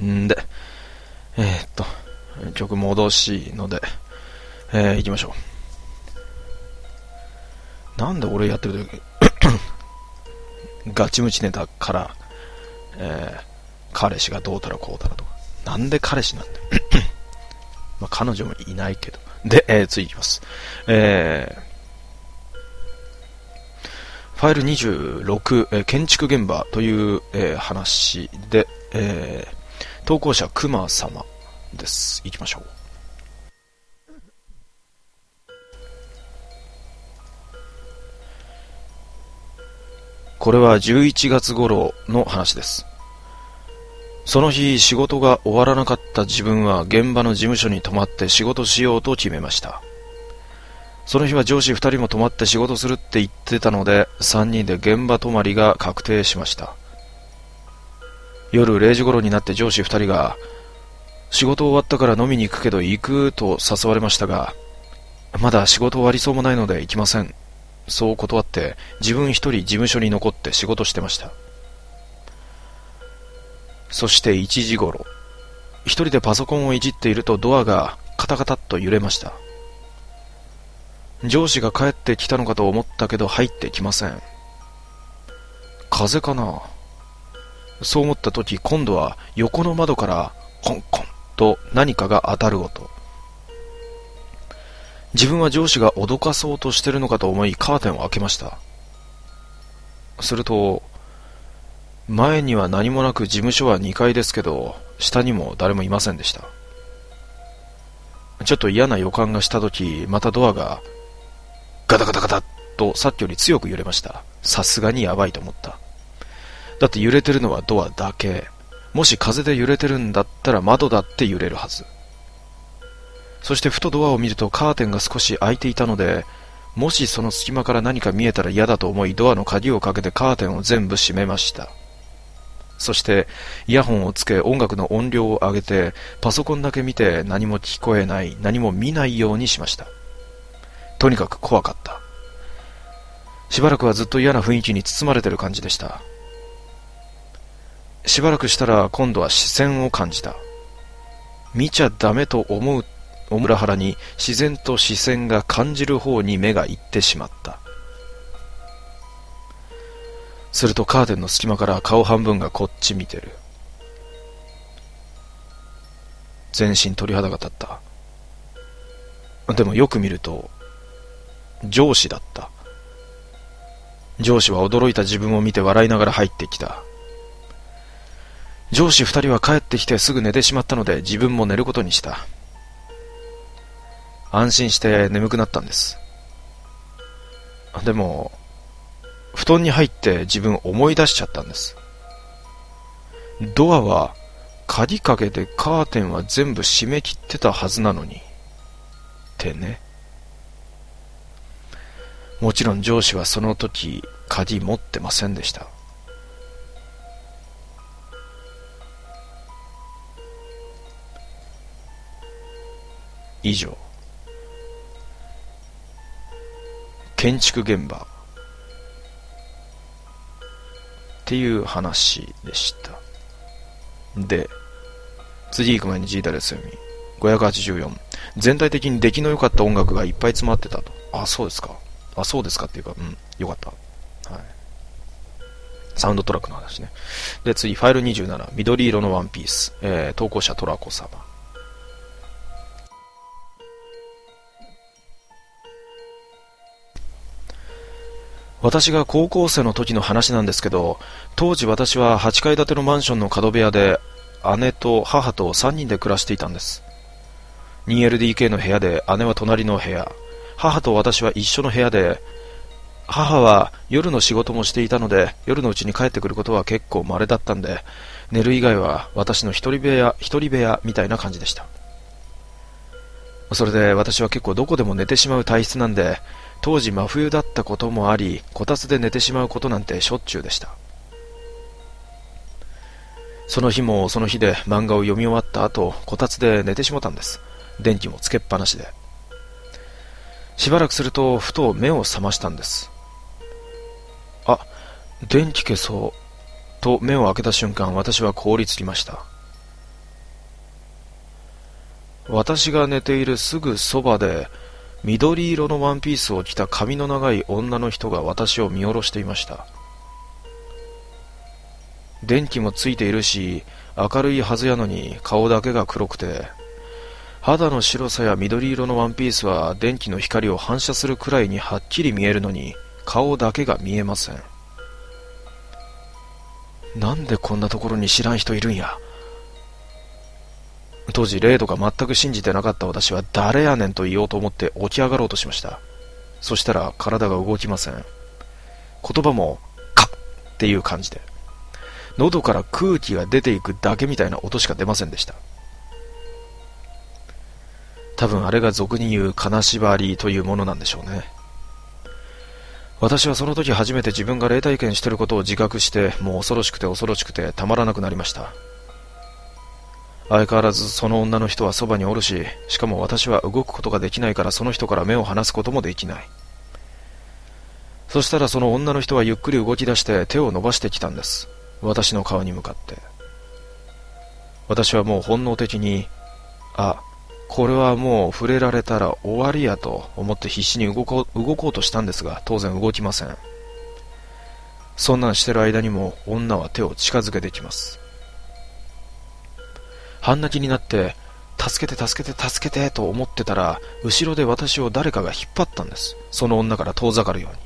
んで、えー、っと、曲戻しので、えー、行きましょう。なんで俺やってる時ガチムチネタから、えー、彼氏がどうたらこうたらとか。なんで彼氏なんだよ。まあ、彼女もいないけど。で、えー、次いきます。えー、ファイルにじゅうろく、えー、建築現場という、えー、話で、えー、投稿者クマ様です。いきましょう。これはじゅういちがつ頃の話です。その日仕事が終わらなかった自分は現場の事務所に泊まって仕事しようと決めました。その日は上司ふたりも泊まって仕事するって言ってたのでさんにんで現場泊まりが確定しました。夜れいじ頃になって上司ふたりが仕事終わったから飲みに行くけど行くと誘われましたが、まだ仕事終わりそうもないので行きません。そう断って自分一人事務所に残って仕事してました。そしていちじ頃、一人でパソコンをいじっているとドアがカタカタっと揺れました。上司が帰ってきたのかと思ったけど入ってきません。風かな。そう思った時、今度は横の窓からコンコンと何かが当たる音。自分は上司が脅かそうとしてるのかと思いカーテンを開けました。すると前には何もなく事務所はにかいですけど下にも誰もいませんでした。ちょっと嫌な予感がした時、またドアがガタガタガタとさっきより強く揺れました。さすがにやばいと思った。だって揺れてるのはドアだけ。もし風で揺れてるんだったら窓だって揺れるはず。そしてふとドアを見るとカーテンが少し開いていたので、もしその隙間から何か見えたら嫌だと思いドアの鍵をかけてカーテンを全部閉めました。そしてイヤホンをつけ音楽の音量を上げてパソコンだけ見て何も聞こえない、何も見ないようにしました。とにかく怖かった。しばらくはずっと嫌な雰囲気に包まれてる感じでした。しばらくしたら今度は視線を感じた。見ちゃダメと思う裏腹に自然と視線が感じる方に目がいってしまった。するとカーテンの隙間から顔半分がこっち見てる。全身鳥肌が立った。でもよく見ると上司だった。上司は驚いた自分を見て笑いながら入ってきた。上司二人は帰ってきてすぐ寝てしまったので自分も寝ることにした。安心して眠くなったんです。でも布団に入って自分思い出しちゃったんです。ドアは鍵かけてカーテンは全部閉め切ってたはずなのにってね。もちろん上司はその時鍵持ってませんでした。以上、建築現場っていう話でした。で、次行く前にジータです読みごひゃくはちじゅうよん、全体的に出来の良かった音楽がいっぱい詰まってたと。あ、そうですか。あ、そうですかっていうか、うん、良かった。はい。 サウンドトラックの話ね。で、次、ファイルにじゅうなな、緑色のワンピース。えー、投稿者トラコ様。私が高校生の時の話なんですけど、当時私ははちかい建てのマンションの角部屋で、姉と母とさんにんで暮らしていたんです。ツーエルディーケー の部屋で、姉は隣の部屋、母と私は一緒の部屋で、母は夜の仕事もしていたので、夜のうちに帰ってくることは結構稀だったんで、寝る以外は私の一人部屋、一人部屋みたいな感じでした。それで私は結構どこでも寝てしまう体質なんで、当時真冬だったこともあり、こたつで寝てしまうことなんてしょっちゅうでした。その日もその日で漫画を読み終わった後、こたつで寝てしもたんです。電気もつけっぱなしで。しばらくすると、ふと目を覚ましたんです。あ、電気消そう。と目を開けた瞬間、私は凍りつきました。私が寝ているすぐそばで、緑色のワンピースを着た髪の長い女の人が私を見下ろしていました。電気もついているし、明るいはずやのに顔だけが黒くて、肌の白さや緑色のワンピースは電気の光を反射するくらいにはっきり見えるのに、顔だけが見えません。なんでこんなところに知らん人いるんや。当時霊とか全く信じてなかった私は誰やねんと言おうと思って起き上がろうとしました。そしたら体が動きません。言葉もカッっていう感じで、喉から空気が出ていくだけみたいな音しか出ませんでした。多分あれが俗に言う金縛りというものなんでしょうね。私はその時初めて自分が霊体験していることを自覚して、もう恐ろしくて恐ろしくてたまらなくなりました。相変わらずその女の人はそばにおるし、しかも私は動くことができないからその人から目を離すこともできない。そしたらその女の人はゆっくり動き出して手を伸ばしてきたんです。私の顔に向かって。私はもう本能的に、あ、これはもう触れられたら終わりやと思って必死に動こう、動こうとしたんですが、当然動きません。そんなんしてる間にも女は手を近づけてきます。半泣きになって、助けて助けて助けてと思ってたら、後ろで私を誰かが引っ張ったんです。その女から遠ざかるように。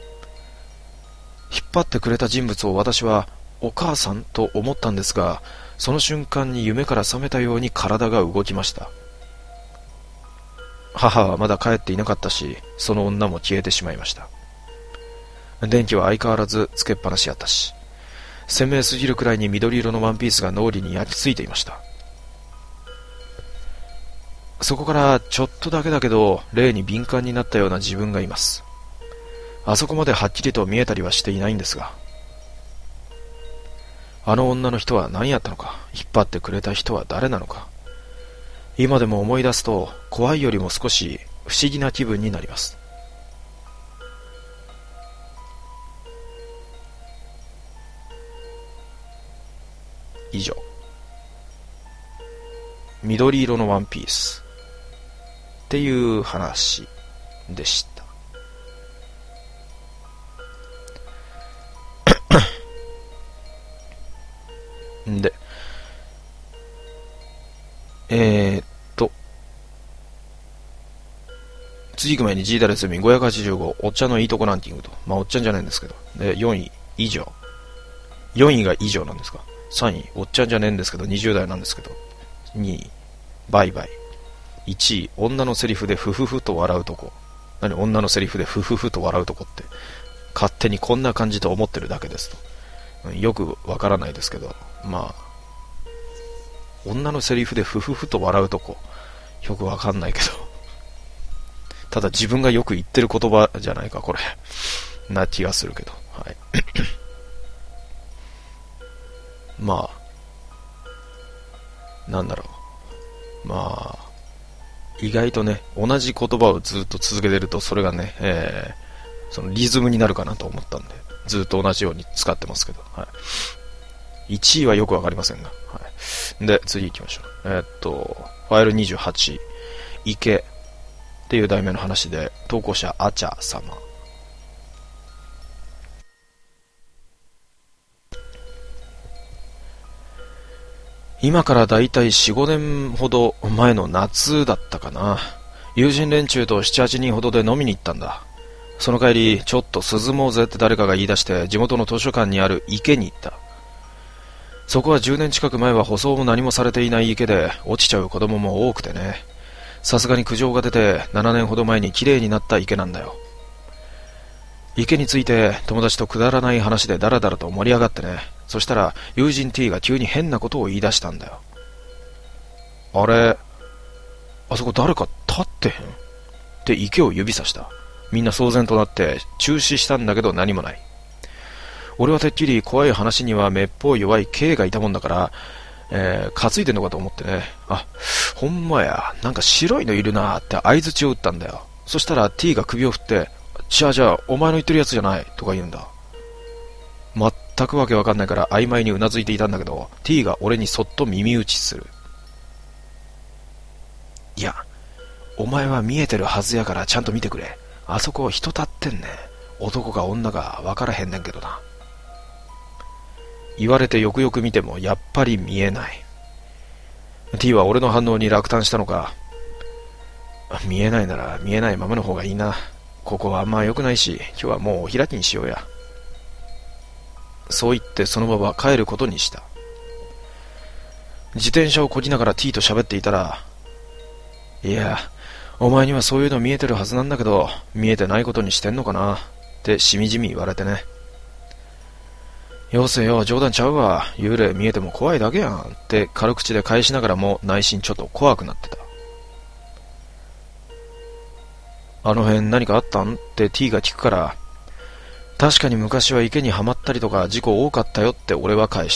引っ張ってくれた人物を私はお母さんと思ったんですが、その瞬間に夢から覚めたように体が動きました。母はまだ帰っていなかったし、その女も消えてしまいました。電気は相変わらずつけっぱなしやったし、鮮明すぎるくらいに緑色のワンピースが脳裏に焼き付いていました。そこからちょっとだけだけど霊に敏感になったような自分がいます。あそこまではっきりと見えたりはしていないんですが、あの女の人は何やったのか、引っ張ってくれた人は誰なのか、今でも思い出すと怖いよりも少し不思議な気分になります。以上、緑色のワンピースっていう話でした。で、えー、っと次行く前に G ダレスミごひゃくはちじゅうごおっちゃんのいいとこランキングと、まあおっちゃんじゃないんですけど、でよんい以上、よんいが以上なんですか、さんいおっちゃんじゃねえんですけどにじゅう代なんですけど、にいバイバイ、いちい女のセリフでフフフと笑うとこ。何女のセリフでフフフと笑うとこって、勝手にこんな感じと思ってるだけですと。よくわからないですけど、まあ女のセリフでフフフと笑うとこ、よくわかんないけど、ただ自分がよく言ってる言葉じゃないかこれな気がするけど、はいまあなんだろう、まあ意外とね、同じ言葉をずっと続けてるとそれがね、えー、そのリズムになるかなと思ったんで、ずっと同じように使ってますけど、はい、いちいはよくわかりませんが、はい、で次行きましょう。えー、っとファイルにじゅうはち、池っていう題名の話で、投稿者あちゃ様。 今からだいたいよん、ごねんほど前の夏だったかな。友人連中となな、はちにんほどで飲みに行ったんだ。その帰り、ちょっと涼もうぜって誰かが言い出して地元の図書館にある池に行った。そこはじゅうねん近く前は舗装も何もされていない池で落ちちゃう子供も多くてね。さすがに苦情が出てななねんほど前にきれいになった池なんだよ。池について友達とくだらない話でダラダラと盛り上がってね。そしたら友人 T が急に変なことを言い出したんだよ。あれ、あそこ誰か立ってへんって池を指さした。みんな騒然となって中止したんだけど何もない。俺はてっきり怖い話にはめっぽう弱い K がいたもんだから、えー、担いでんのかと思ってね。あ、ほんまや、なんか白いのいるなーって相槌を打ったんだよ。そしたら T が首を振って、じゃあじゃあお前の言ってるやつじゃないとか言うんだ。全くわけわかんないから曖昧にうなずいていたんだけど、 T が俺にそっと耳打ちする。いや、お前は見えてるはずやからちゃんと見てくれ。あそこ人立ってんね。男か女かわからへんねんけどな。言われてよくよく見てもやっぱり見えない。 T は俺の反応に落胆したのか、見えないなら見えないままの方がいいな。ここはあんま良くないし、今日はもうお開きにしようや。そう言ってその場は帰ることにした。自転車をこぎながら T と喋っていたら、いや、お前にはそういうの見えてるはずなんだけど、見えてないことにしてんのかなってしみじみ言われてね。よせよ、冗談ちゃうわ。幽霊見えても怖いだけやんって軽口で返しながらも内心ちょっと怖くなってた。あの辺何かあったんって T が聞くから、確かに昔は池にはまったりとか事故多かったよって俺は返した。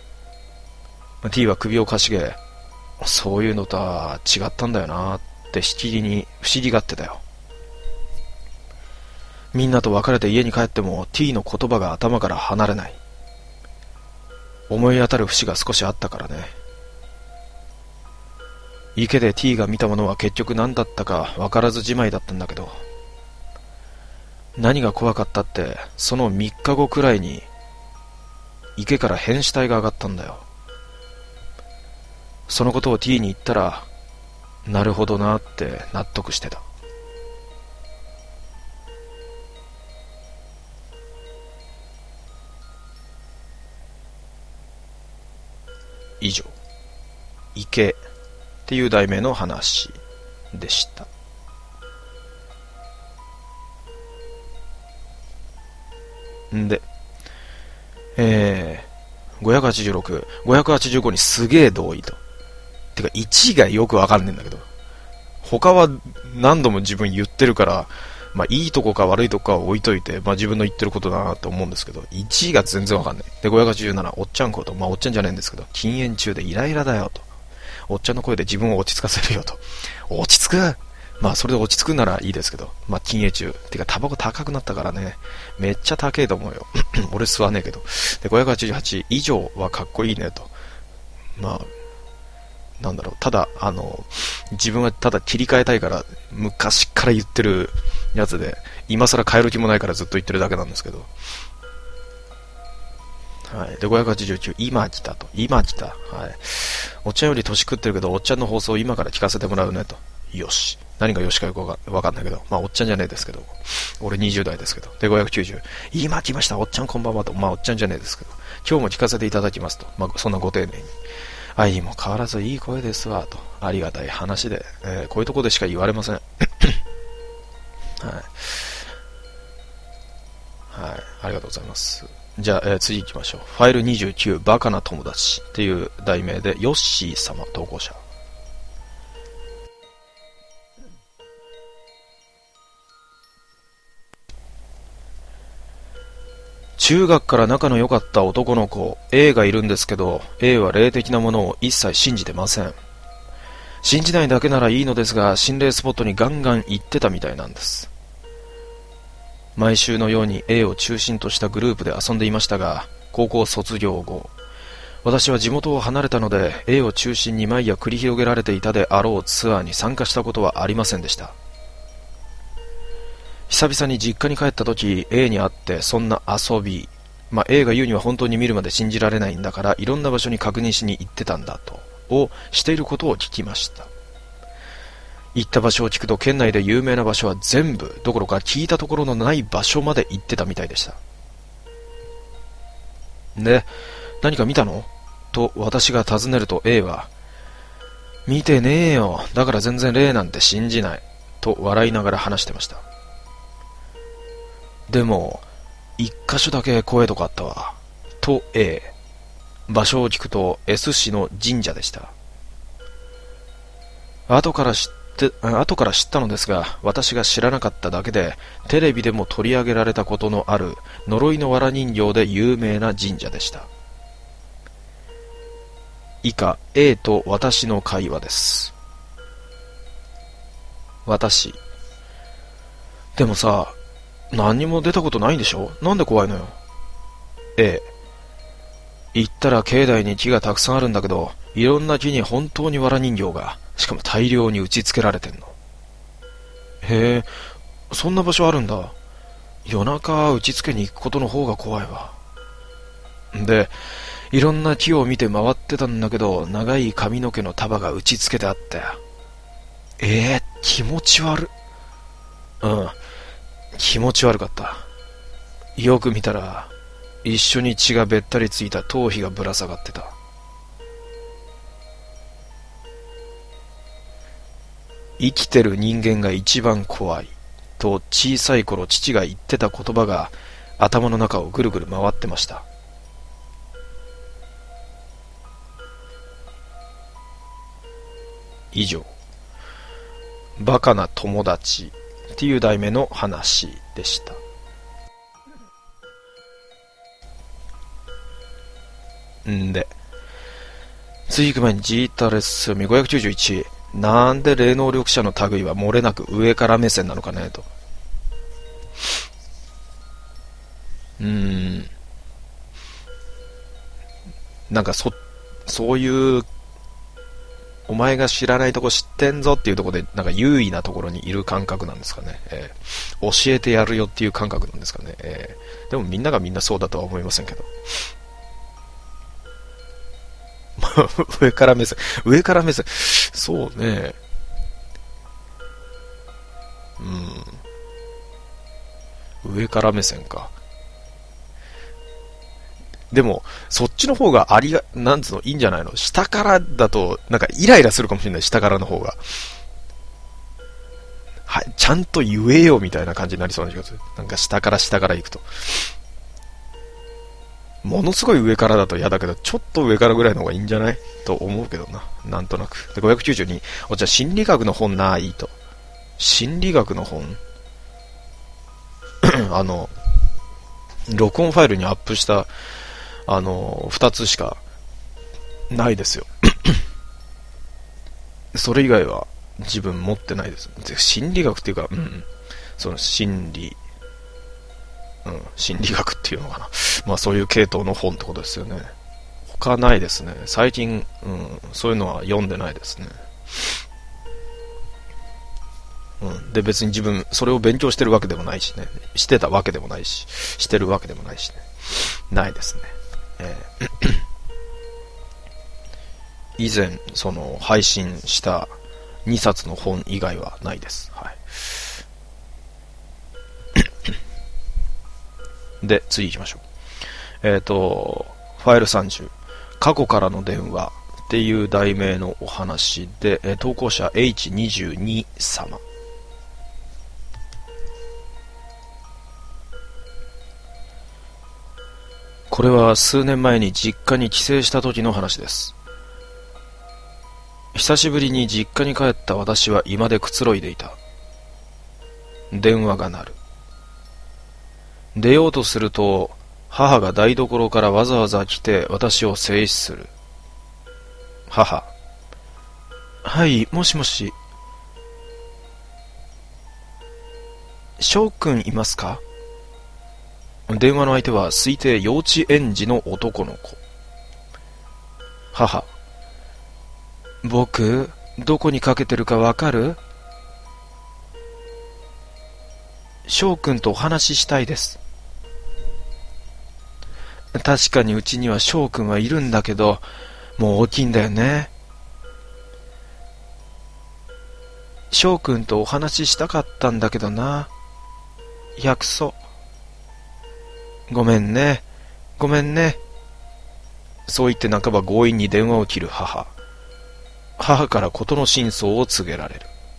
T は首をかしげ、そういうのとは違ったんだよなってしきりに不思議がってたよ。みんなと別れて家に帰っても T の言葉が頭から離れない。思い当たる節が少しあったからね。池で T が見たものは結局何だったか分からずじまいだったんだけど、何が怖かったってそのみっかごくらいに池から変死体が上がったんだよ。そのことを T に言ったら、なるほどなって納得してた。以上、池っていう題名の話でした。んで、えー、ごひゃくはちじゅうろく、ごひゃくはちじゅうごにすげえ同意と。てかいちいがよくわかんねえんだけど、他は何度も自分言ってるから、まあいいとこか悪いとこかは置いといて、まあ自分の言ってることだなと思うんですけど、いちいが全然わかんない。で、ごひゃくはちじゅうなな、おっちゃんこと、まあおっちゃんじゃないんですけど、禁煙中でイライラだよと。おっちゃんの声で自分を落ち着かせるよと。落ち着くまあそれで落ち着くならいいですけど、まあ禁煙中。てかタバコ高くなったからね、めっちゃ高えと思うよ。俺吸わねえけど。で、ごひゃくはちじゅうはち以上はかっこいいねと。まあ、なんだろう、ただ、あの、自分はただ切り替えたいから、昔から言ってるやつで、今更変える気もないからずっと言ってるだけなんですけど。はい。で、ごひゃくはちじゅうきゅう、今来たと。今来た。はい。おっちゃんより年食ってるけど、おっちゃんの放送を今から聞かせてもらうねと。よし。何がよしかよくわかわかんないけど、まあ、おっちゃんじゃねえですけど。俺にじゅう代ですけど。で、ごひゃくきゅうじゅう。今来ました。おっちゃんこんばんはと。まあ、おっちゃんじゃねえですけど。今日も聞かせていただきますと。まあ、そんなご丁寧に。相も変わらずいい声ですわと。ありがたい話で、えー、こういうとこでしか言われません。はい。はい。ありがとうございます。じゃあ、えー、次行きましょう。ファイルにじゅうきゅう、バカな友達っていう題名で、ヨッシー様、投稿者。中学から仲の良かった男の子 A がいるんですけど、 A は霊的なものを一切信じてません。信じないだけならいいのですが、心霊スポットにガンガン行ってたみたいなんです。毎週のように A を中心としたグループで遊んでいましたが、高校卒業後、私は地元を離れたので A を中心に毎夜繰り広げられていたであろうツアーに参加したことはありませんでした。久々に実家に帰った時 A に会って、そんな遊び、 まあ、A が言うには本当に見るまで信じられないんだからいろんな場所に確認しに行ってたんだとをしていることを聞きました。行った場所を聞くと県内で有名な場所は全部どころか聞いたところのない場所まで行ってたみたいでした。で、何か見たのと私が尋ねると A は、見てねえよ、だから全然霊なんて信じないと笑いながら話してました。でも一箇所だけ声とかあったわと A。 場所を聞くと S 市の神社でした。後から知って後から知ったのですが、私が知らなかっただけでテレビでも取り上げられたことのある呪いの藁人形で有名な神社でした。以下 A と私の会話です。私、でもさ、何にも出たことないんでしょ、なんで怖いのよ。 A、 行ったら境内に木がたくさんあるんだけど、いろんな木に本当に藁人形が、しかも大量に打ち付けられてんの。へえ、そんな場所あるんだ。夜中打ち付けに行くことの方が怖いわ。で、いろんな木を見て回ってたんだけど、長い髪の毛の束が打ち付けてあったよ。ええー、気持ち悪っ。うん、気持ち悪かった。よく見たら一緒に血がべったりついた頭皮がぶら下がってた。生きてる人間が一番怖いと小さい頃父が言ってた言葉が頭の中をぐるぐる回ってました。以上、バカな友達っていう題名の話でした。んで、次行く前にジータレッスンごひゃくきゅうじゅういち、なんで霊能力者の類は漏れなく上から目線なのかねと。うーん、なんかそそういうお前が知らないとこ知ってんぞっていうところでなんか優位なところにいる感覚なんですかね、えー、教えてやるよっていう感覚なんですかね、えー、でもみんながみんなそうだとは思いませんけど上から目線上から目線そうね、うん、上から目線か。でもそっちの方がありがなんつうのいいんじゃないの。下からだとなんかイライラするかもしれない。下からの方がはい、ちゃんと言えよみたいな感じになりそうな気がする。なんか下から下から行くとものすごい上からだと嫌だけど、ちょっと上からぐらいの方がいいんじゃないと思うけどな。なんとなく。で、ごひゃくきゅうじゅうに、お、じゃあ心理学の本ないと。心理学の本あの、録音ファイルにアップした、あの、二つしかないですよ。それ以外は自分持ってないです。で心理学っていうか、うん、その心理、うん、心理学っていうのかな。まあそういう系統の本ってことですよね。他ないですね。最近、うん、そういうのは読んでないですね。うん、で別に自分それを勉強してるわけでもないしね。してたわけでもないし、してるわけでもないしね。ないですね。えー、以前その配信したにさつの本以外はないです。はい。で、次行きましょう。えっ、ー、と、ファイルさんじゅう、過去からの電話っていう題名のお話で、えー、投稿者 エイチにじゅうに 様。これは数年前に実家に帰省した時の話です。久しぶりに実家に帰った私は居間でくつろいでいた。電話が鳴る。出ようとすると、母が台所からわざわざ来て私を制止する。母。はい、もしもし。翔くんいますか？電話の相手は推定幼稚園児の男の子。母。僕、どこにかけてるかわかる？翔くんとお話ししたいです。 確かにうちには翔くんはいるんだけど、もう大きいんだよね。翔くんとお話ししたかったんだけどな。約束。ごめんね。ごめんね。そう言って半ば強引に電話を切る母。母から事の真相を告げられる。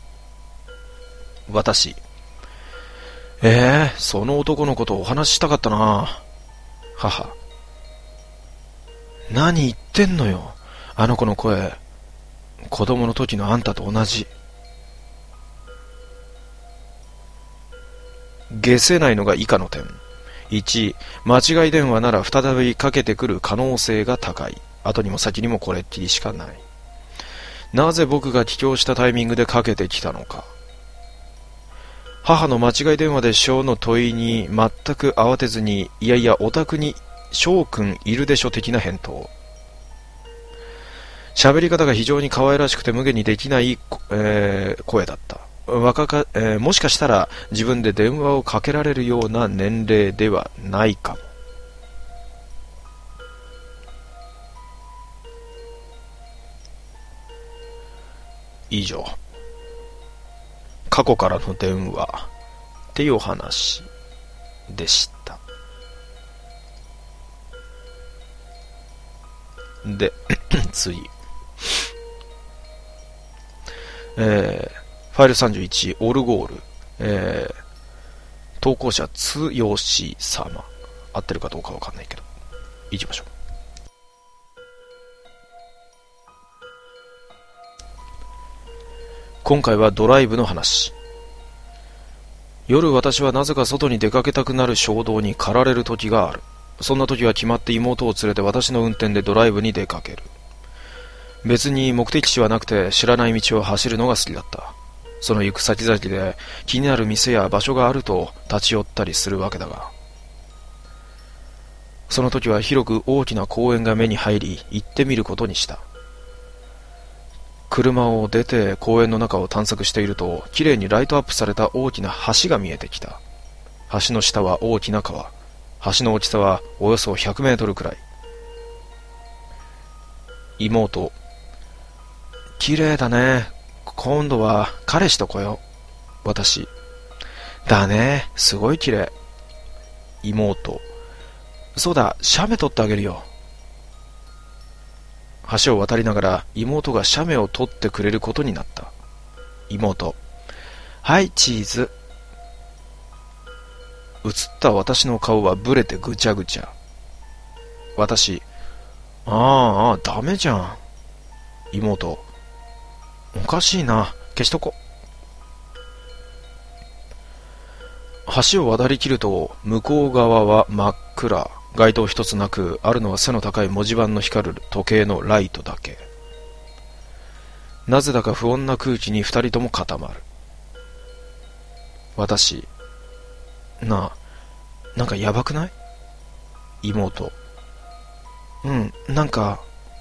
私。ええー、その男のことをお話ししたかったな。母。何言ってんのよ。あの子の声。子供の時のあんたと同じ。解せないのが以下の点。いち、間違い電話なら再びかけてくる可能性が高い。後にも先にもこれっきりしかない。なぜ僕が帰郷したタイミングでかけてきたのか。母の間違い電話で翔の問いに全く慌てずに、いやいやお宅に翔くんいるでしょ的な返答。喋り方が非常に可愛らしくて無限にできない、えー、声だった。若か、えー、もしかしたら自分で電話をかけられるような年齢ではないかも。以上。過去からの電話っていうお話でした。で、次。えーファイルさんじゅういち、オルゴール、えー、投稿者、つよし様。合ってるかどうかわかんないけど。行きましょう。今回はドライブの話。夜私はなぜか外に出かけたくなる衝動に駆られる時がある。そんな時は決まって妹を連れて私の運転でドライブに出かける。別に目的地はなくて知らない道を走るのが好きだった。その行く先々で気になる店や場所があると立ち寄ったりするわけだが、その時は広く大きな公園が目に入り行ってみることにした。車を出て公園の中を探索していると、きれいにライトアップされた大きな橋が見えてきた。橋の下は大きな川。橋の大きさはおよそひゃくメートルくらい。妹。きれいだね。今度は彼氏と来よう。私。だね。すごい綺麗。妹。そうだ、写メ撮ってあげるよ。橋を渡りながら妹が写メを撮ってくれることになった。妹。はい、チーズ。映った私の顔はブレてぐちゃぐちゃ。私。ああ、ああ、ダメじゃん。妹。おかしいな。消しとこ。橋を渡りきると、向こう側は真っ暗。街灯一つなく、あるのは背の高い文字盤の光る時計のライトだけ。なぜだか不穏な空気に二人とも固まる。私。なあ、なんかやばくない？妹。うん、なんか、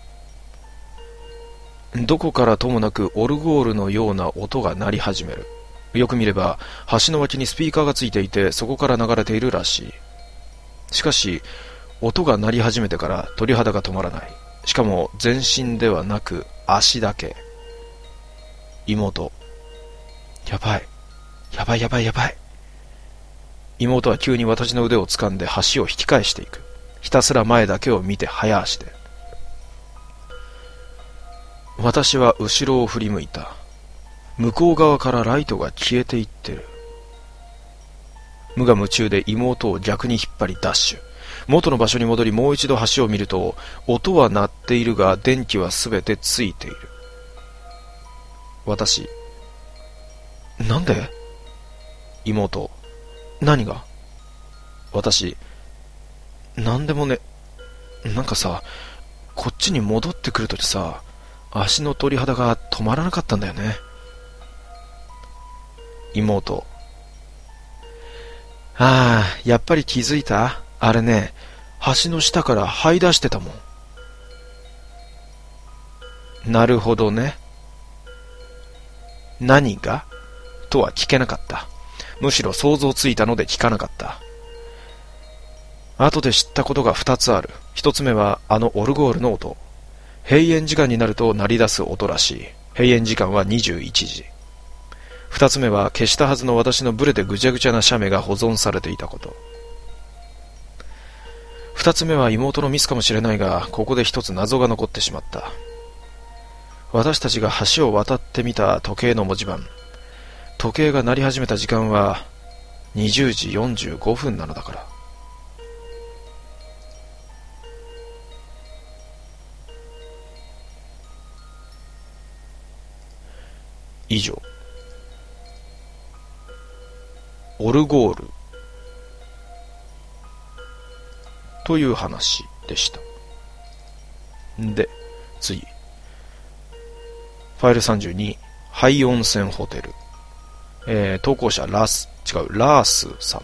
どこからともなくオルゴールのような音が鳴り始める。よく見れば橋の脇にスピーカーがついていて、そこから流れているらしい。しかし音が鳴り始めてから鳥肌が止まらない。しかも全身ではなく足だけ。妹。やばいやばいやばいやばい。妹は急に私の腕を掴んで橋を引き返していく。ひたすら前だけを見て早足で。私は後ろを振り向いた。向こう側からライトが消えていってる。無我夢中で妹を逆に引っ張りダッシュ。元の場所に戻りもう一度橋を見ると、音は鳴っているが電気はすべてついている。私。なんで？妹。何が？私。なんでもね、なんかさ、こっちに戻ってくるときさ、足の鳥肌が止まらなかったんだよね。妹。ああ、やっぱり気づいた？あれね、橋の下から這い出してたもん。なるほどね。何が？とは聞けなかった。むしろ想像ついたので聞かなかった。 後で知ったことが二つある。一つ目はあのオルゴールの音。閉園時間になると鳴り出す音らしい。閉園時間はにじゅういちじ。二つ目は消したはずの私のブレてぐちゃぐちゃな写メが保存されていたこと。二つ目は妹のミスかもしれないが、ここで一つ謎が残ってしまった。私たちが橋を渡ってみた時計の文字盤。時計が鳴り始めた時間はにじゅうじよんじゅうごふんなのだから。以上。オルゴールという話でした。で、次。ファイルさんじゅうに、廃温泉ホテル。えー、投稿者ラス、違う、ラース様。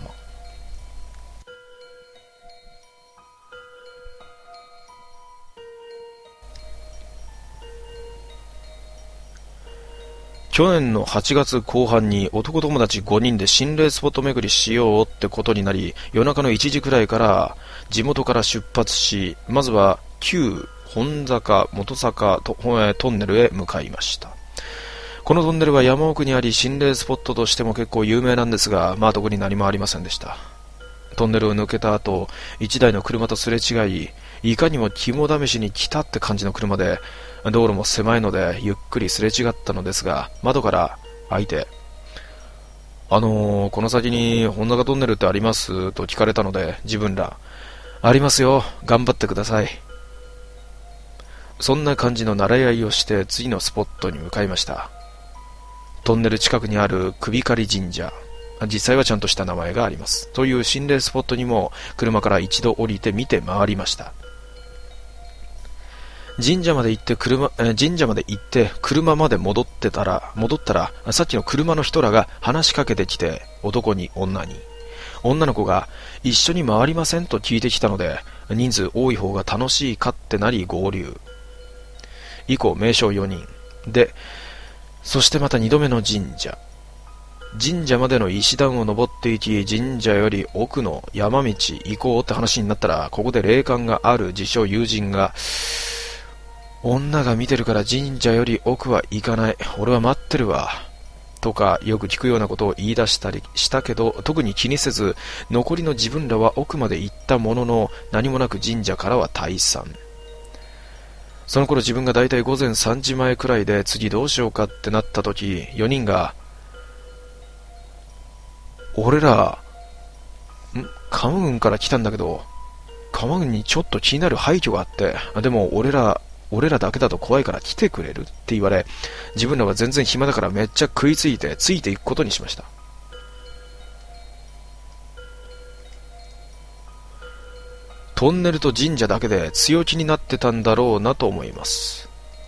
去年のはちがつこう半に男友達ごにんで心霊スポット巡りしようってことになり、夜中のいちじくらいから地元から出発し、まずは旧本坂元坂トトンネルへ向かいました。このトンネルは山奥にあり、心霊スポットとしても結構有名なんですが、まあ特に何もありませんでした。トンネルを抜けた後、一台の車とすれ違い、いかにも肝試しに来たって感じの車で、道路も狭いのでゆっくりすれ違ったのですが、窓から開いて、あのー、この先に本坂トンネルってありますと聞かれたので、自分ら、ありますよ、頑張ってください。そんな感じの習い合いをして次のスポットに向かいました。トンネル近くにある首狩神社。実際はちゃんとした名前があります。という心霊スポットにも車から一度降りて見て回りました。神社まで行って車、神社まで行って車まで戻ってたら、戻ったら、さっきの車の人らが話しかけてきて、男に女に。女の子が一緒に回りませんと聞いてきたので、人数多い方が楽しいかってなり合流。以降名称よにん。で、そしてまた二度目の神社。神社までの石段を登っていき、神社より奥の山道行こうって話になったら、ここで霊感がある自称友人が、女が見てるから神社より奥は行かない。俺は待ってるわ。とかよく聞くようなことを言い出したりしたけど、特に気にせず、残りの自分らは奥まで行ったものの、何もなく神社からは退散。その頃自分がだいたい午前さんじまえくらいで、次どうしようかってなった時、よにんが、俺ら、んカム郡から来たんだけど、カム郡にちょっと気になる廃墟があって、でも俺ら、俺らだけだと怖いから来てくれるって言われ、自分らは全然暇だからめっちゃ食いついてついていくことにしました。トンネルと神社だけで強気になってたんだろうなと思います。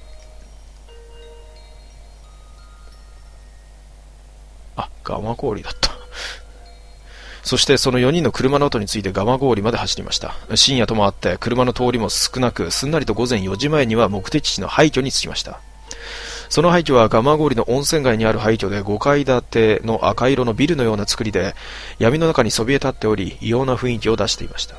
あ、蒲郡だった。そしてそのよにんの車の後について蒲郡まで走りました。深夜ともあって車の通りも少なく、すんなりと午前よじまえには目的地の廃墟に着きました。その廃墟は蒲郡の温泉街にある廃墟で、ごかい建ての赤色のビルのような作りで、闇の中にそびえ立っており、異様な雰囲気を出していました。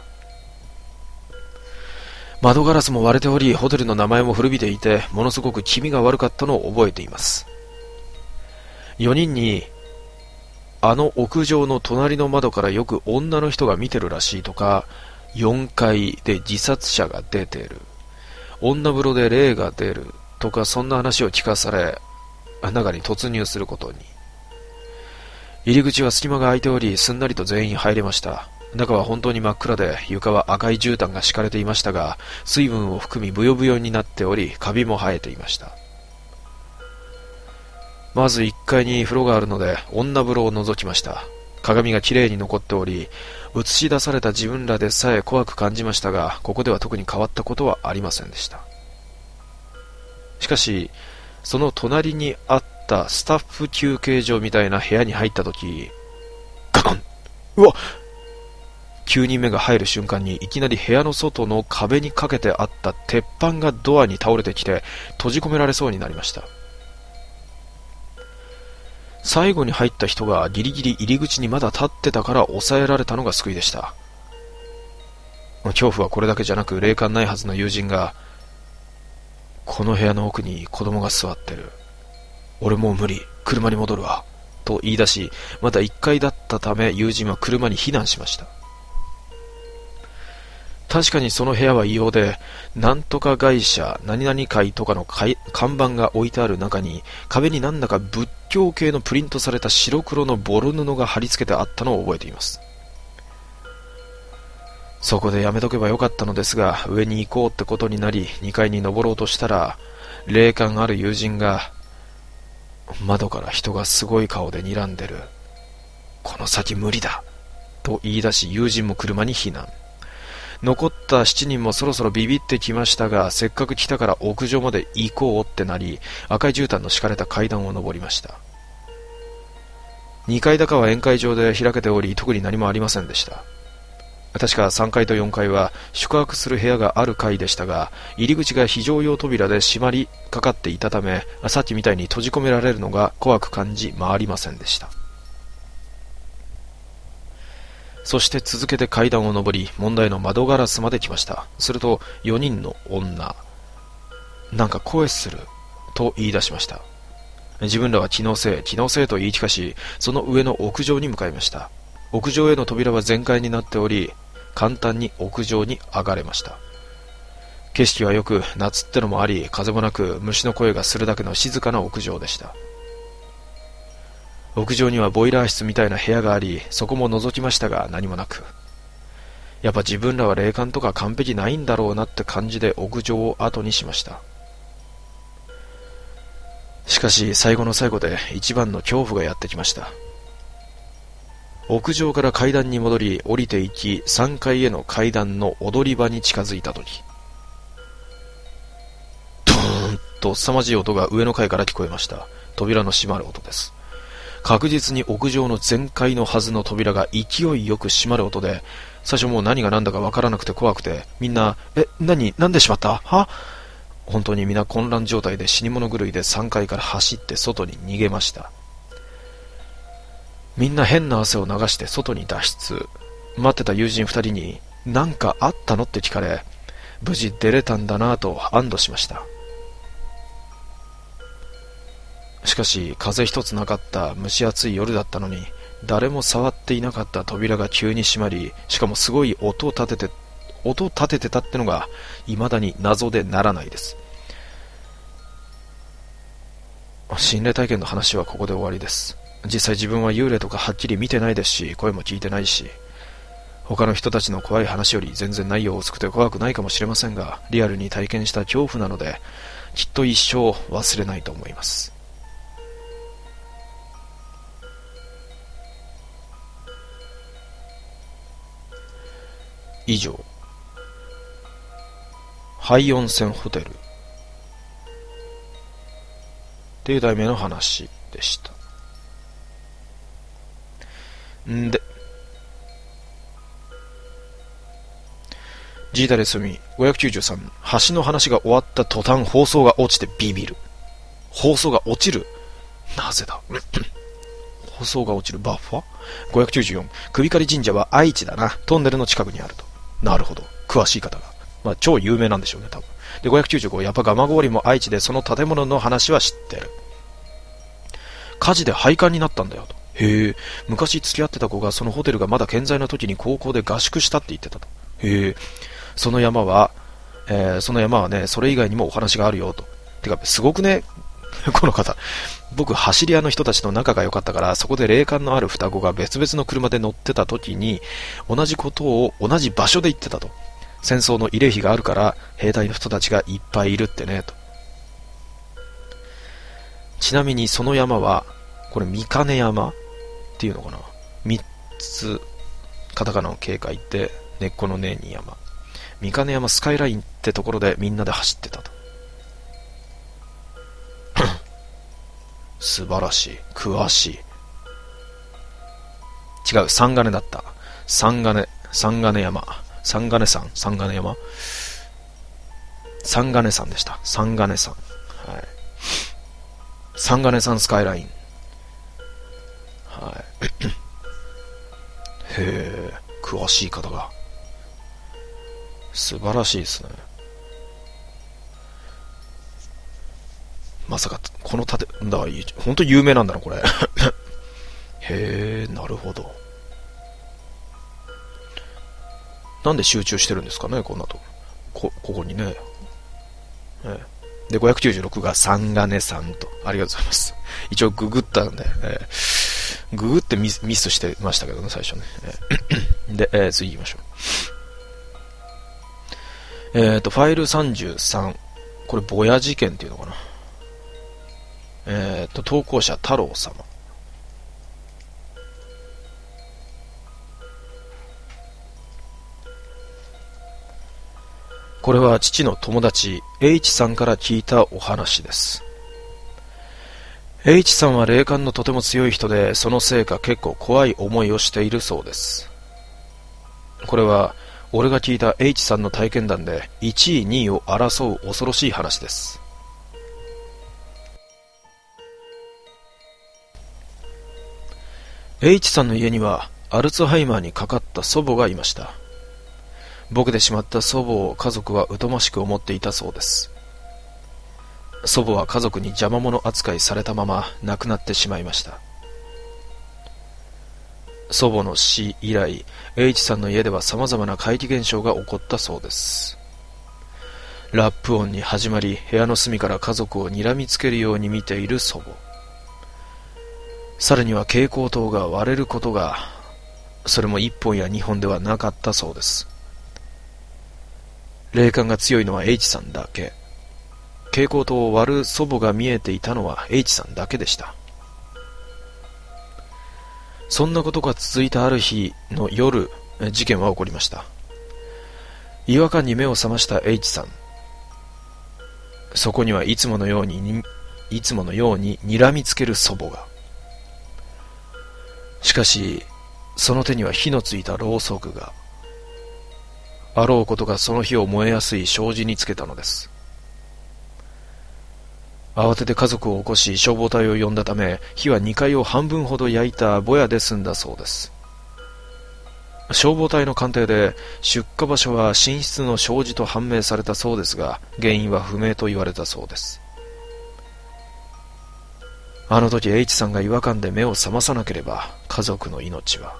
窓ガラスも割れており、ホテルの名前も古びていて、ものすごく気味が悪かったのを覚えています。よにんに、あの屋上の隣の窓からよく女の人が見てるらしいとか、よんかいで自殺者が出てる、女風呂で霊が出るとか、そんな話を聞かされ、中に突入することに。入り口は隙間が空いており、すんなりと全員入れました。中は本当に真っ暗で、床は赤い絨毯が敷かれていましたが、水分を含みブヨブヨになっており、カビも生えていました。まずいっかいに風呂があるので、女風呂を覗きました。鏡がきれいに残っており、映し出された自分らでさえ怖く感じましたが、ここでは特に変わったことはありませんでした。しかし、その隣にあったスタッフ休憩所みたいな部屋に入ったとき、ガコン！うわ！きゅうにんめが入る瞬間に、いきなり部屋の外の壁にかけてあった鉄板がドアに倒れてきて、閉じ込められそうになりました。最後に入った人がギリギリ入り口にまだ立ってたから抑えられたのが救いでした。 恐怖はこれだけじゃなく、霊感ないはずの友人が、この部屋の奥に子供が座ってる。俺もう無理。車に戻るわ。と言い出し、まだいっかいだったため友人は車に避難しました。確かにその部屋は異様で、なんとか会社、何々会とかの看板が置いてある中に、壁になんだか仏教系のプリントされた白黒のボロ布が貼り付けてあったのを覚えています。そこでやめとけばよかったのですが、上に行こうってことになり、にかいに登ろうとしたら、霊感ある友人が、窓から人がすごい顔で睨んでる。この先無理だ。と言い出し、友人も車に避難。残ったしちにんもそろそろビビってきましたが、せっかく来たから屋上まで行こうってなり、赤い絨毯の敷かれた階段を登りました。にかい高は宴会場で開けており、特に何もありませんでした。確かさんがいとよんかいは宿泊する部屋がある階でしたが、入り口が非常用扉で閉まりかかっていたため、さっきみたいに閉じ込められるのが怖く感じ回りませんでした。そして続けて階段を上り、問題の窓ガラスまで来ました。するとよにんの女、なんか声すると言い出しました。自分らは気のせい気のせいと言い聞かし、その上の屋上に向かいました。屋上への扉は全開になっており、簡単に屋上に上がれました。景色はよく、夏ってのもあり、風もなく、虫の声がするだけの静かな屋上でした。屋上にはボイラー室みたいな部屋があり、そこも覗きましたが何もなく、やっぱ自分らは霊感とか完璧ないんだろうなって感じで屋上を後にしました。しかし最後の最後で一番の恐怖がやってきました。屋上から階段に戻り降りていき、さんがいへの階段の踊り場に近づいたとき、ドーンと凄まじい音が上の階から聞こえました。扉の閉まる音です。確実に屋上の全開のはずの扉が勢いよく閉まる音で、最初もう何が何だかわからなくて怖くて、みんな、え、何、なんでしまったは本当に皆混乱状態で死に物狂いでさんがいから走って外に逃げました。みんな変な汗を流して外に脱出。待ってた友人ふたりに、なんかあったのって聞かれ、無事出れたんだなぁと安堵しました。しかし風一つなかった蒸し暑い夜だったのに、誰も触っていなかった扉が急に閉まり、しかもすごい音を立てて音を立ててたってのが未だに謎でならないです。心霊体験の話はここで終わりです。実際自分は幽霊とかはっきり見てないですし、声も聞いてないし、他の人たちの怖い話より全然内容薄くて怖くないかもしれませんが、リアルに体験した恐怖なので、きっと一生忘れないと思います。以上、廃温泉ホテルっていう題名の話でした。んで、ジータレスミごひゃくきゅうじゅうさん、橋の話が終わった途端放送が落ちてビビる。放送が落ちる、なぜだ放送が落ちるバッファ。ごひゃくきゅうじゅうよん、首狩神社は愛知だな、トンネルの近くにあると。なるほど、詳しい方が、まあ超有名なんでしょうね多分。でごひゃくきゅうじゅうご、やっぱ蒲郡も愛知で、その建物の話は知ってる。火事で廃館になったんだよと。へえ、昔付き合ってた子がそのホテルがまだ健在の時に高校で合宿したって言ってたと。へえ、その山は、えー、その山はね、それ以外にもお話があるよと。てかすごくねこの方、僕走り屋の人たちと仲が良かったから、そこで霊感のある双子が別々の車で乗ってた時に同じことを同じ場所で言ってたと。戦争の慰霊碑があるから兵隊の人たちがいっぱいいるってねと。ちなみにその山はこれ三金山っていうのかな、みっつカタカナの警戒って根っこの根に山、三金山スカイラインってところでみんなで走ってたと。素晴らしい、詳しい。違う、三金だった。三金、三金山、三金山、三金山、三金山でした。三金山、はい、三金山スカイライン、はいへえ、詳しい方が。 素晴らしいですね。まさか、この建て、だから、本当有名なんだな、これ。へえ、なるほど。なんで集中してるんですかね、こんなと。こ、ここにね。ええ、で、ごひゃくきゅうじゅうろくが三金さんと。ありがとうございます。一応ググったんで、ええ、ググってミス、ミスしてましたけどね、最初ね。ええ、で、えー、次行きましょう。えっ、ー、と、ファイルさんじゅうさん。これ、ぼや事件っていうのかな。えっ、ー、と、投稿者太郎様。これは父の友達 H さんから聞いたお話です。H さんは霊感のとても強い人で、そのせいか結構怖い思いをしているそうです。これは俺が聞いた H さんの体験談でいちいにいを争う恐ろしい話です。H さんの家にはアルツハイマーにかかった祖母がいました。ボケてしまった祖母を家族は疎ましく思っていたそうです。祖母は家族に邪魔者扱いされたまま亡くなってしまいました。祖母の死以来、H さんの家では様々な怪奇現象が起こったそうです。ラップ音に始まり、部屋の隅から家族を睨みつけるように見ている祖母。さらには蛍光灯が割れることが、それもいっぽんやにほんではなかったそうです。霊感が強いのは H さんだけ。蛍光灯を割る祖母が見えていたのは H さんだけでした。そんなことが続いたある日の夜、事件は起こりました。違和感に目を覚ました H さん。そこにはいつものように、いつものように睨みつける祖母が。しかし、その手には火のついたろうそくが。あろうことがその火を燃えやすい障子につけたのです。慌てて家族を起こし消防隊を呼んだため、火はにかいを半分ほど焼いたぼやで済んだそうです。消防隊の鑑定で出火場所は寝室の障子と判明されたそうですが、原因は不明と言われたそうです。あの時 H さんが違和感で目を覚まさなければ家族の命は、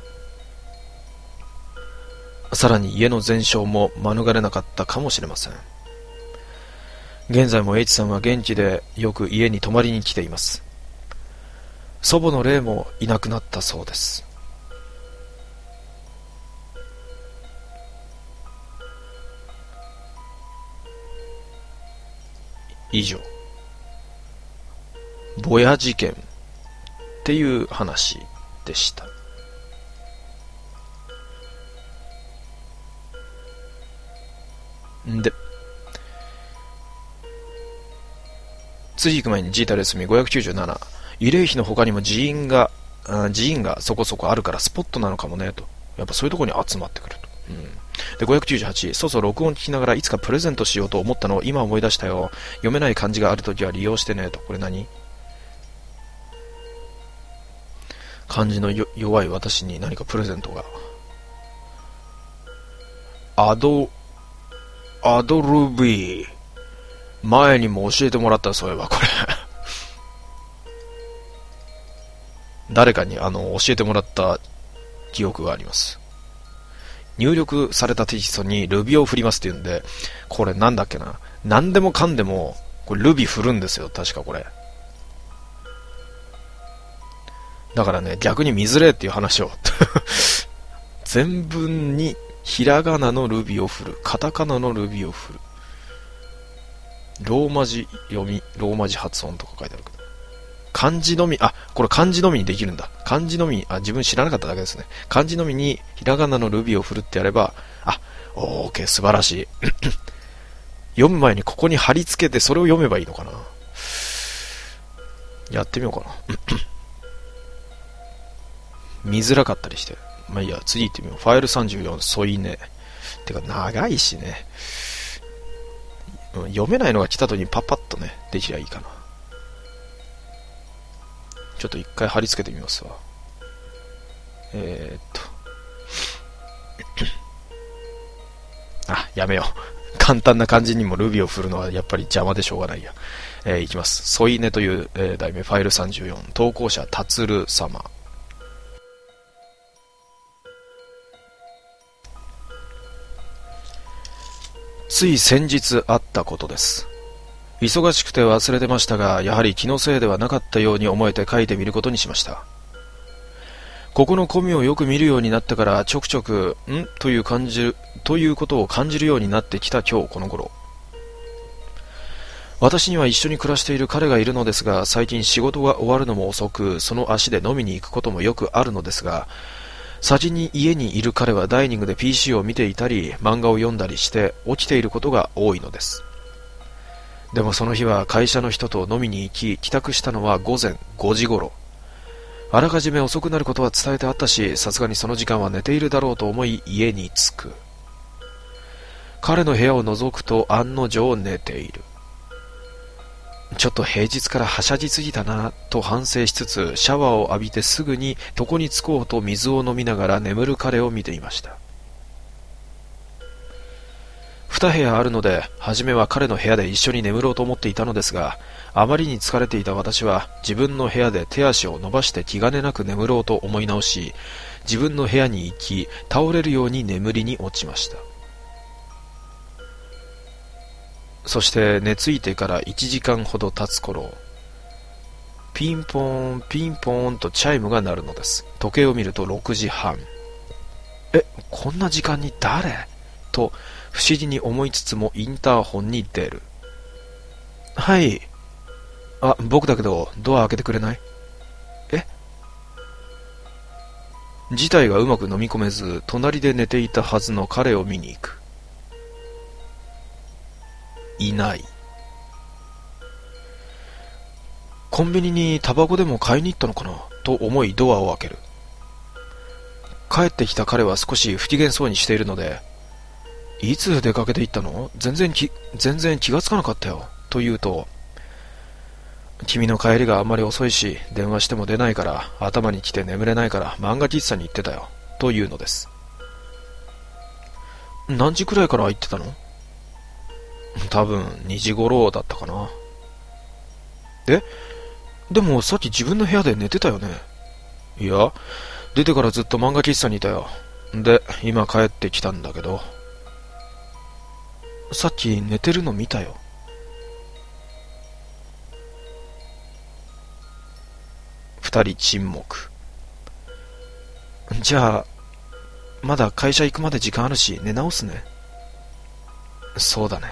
さらに家の全焼も免れなかったかもしれません。現在も H さんは現地でよく家に泊まりに来ています。祖母の霊もいなくなったそうです。以上、ぼや事件っていう話でした。で、次行く前にジータレスミごひゃくきゅうじゅうなな。慰霊碑の他にも寺院が、寺院がそこそこあるからスポットなのかもね、と。やっぱそういうところに集まってくると。うん。で、ごひゃくきゅうじゅうはち。そうそう、録音聞きながらいつかプレゼントしようと思ったのを今思い出したよ。読めない漢字があるときは利用してね、と。これ何？漢字のよ弱い私に何かプレゼントが。アド、アドルビー。前にも教えてもらった、そういえばこれ。誰かにあの教えてもらった記憶があります。入力されたテキストに Ruby を振りますって言うんで、これなんだっけな。何でもかんでも、これ Ruby 振るんですよ、確かこれ。だからね、逆に見づれっていう話を。全文にひらがなの Ruby を振る。カタカナの Ruby を振る。ローマ字読み、ローマ字発音とか書いてあるけど。漢字のみ、あ、これ漢字のみにできるんだ。漢字のみ、あ、自分知らなかっただけですね。漢字のみにひらがなの Ruby を振るってやれば、あ、オーケー、素晴らしい。読む前にここに貼り付けてそれを読めばいいのかな。やってみようかな。見づらかったりして。まあいいや、次行ってみよう。ファイルさんじゅうよん、添いね。てか長いしね。うん、読めないのが来た時にパッパッとね、できりゃいいかな。ちょっと一回貼り付けてみますわ。えー、っと。あ、 やめよう。簡単な漢字にもルビを振るのはやっぱり邪魔でしょうがないや。えー、いきます。添い寝という、えー、題名、ファイルさんじゅうよん。投稿者、たつる様。つい先日あったことです。忙しくて忘れてましたが、やはり気のせいではなかったように思えて書いてみることにしました。ここの込みをよく見るようになってからちょくちょく、んという感じ、ということを感じるようになってきた今日この頃。私には一緒に暮らしている彼がいるのですが、最近仕事が終わるのも遅く、その足で飲みに行くこともよくあるのですが、先に家にいる彼はダイニングで ピーシー を見ていたり、漫画を読んだりして起きていることが多いのです。でもその日は会社の人と飲みに行き、帰宅したのは午前ごじ頃。あらかじめ遅くなることは伝えてあったし、さすがにその時間は寝ているだろうと思い家に着く。彼の部屋を覗くと案の定寝ている。ちょっと平日からはしゃぎすぎたなと反省しつつ、シャワーを浴びてすぐに床に着こうと水を飲みながら眠る彼を見ていました。二部屋あるので、初めは彼の部屋で一緒に眠ろうと思っていたのですが、あまりに疲れていた私は自分の部屋で手足を伸ばして気兼ねなく眠ろうと思い直し、自分の部屋に行き、倒れるように眠りに落ちました。そして寝ついてからいちじかんほど経つ頃、ピンポーンピンポーンとチャイムが鳴るのです。時計を見るとろくじはん。え、こんな時間に誰と不思議に思いつつもインターホンに出る。はい。あ、僕だけどドア開けてくれない？え？事態がうまく飲み込めず、隣で寝ていたはずの彼を見に行く。いない。コンビニにタバコでも買いに行ったのかなと思いドアを開ける。帰ってきた彼は少し不機嫌そうにしているので、いつ出かけて行ったの？全然き、全然気がつかなかったよ。と言うと、君の帰りがあんまり遅いし、電話しても出ないから、頭にきて眠れないから漫画喫茶に行ってたよ。というのです。何時くらいから行ってたの？多分にじ頃だったかな。え？でもさっき自分の部屋で寝てたよね。いや、出てからずっと漫画喫茶にいたよ。で、今帰ってきたんだけど。さっき寝てるの見たよ。二人沈黙。じゃあ、まだ会社行くまで時間あるし寝直すね。そうだね。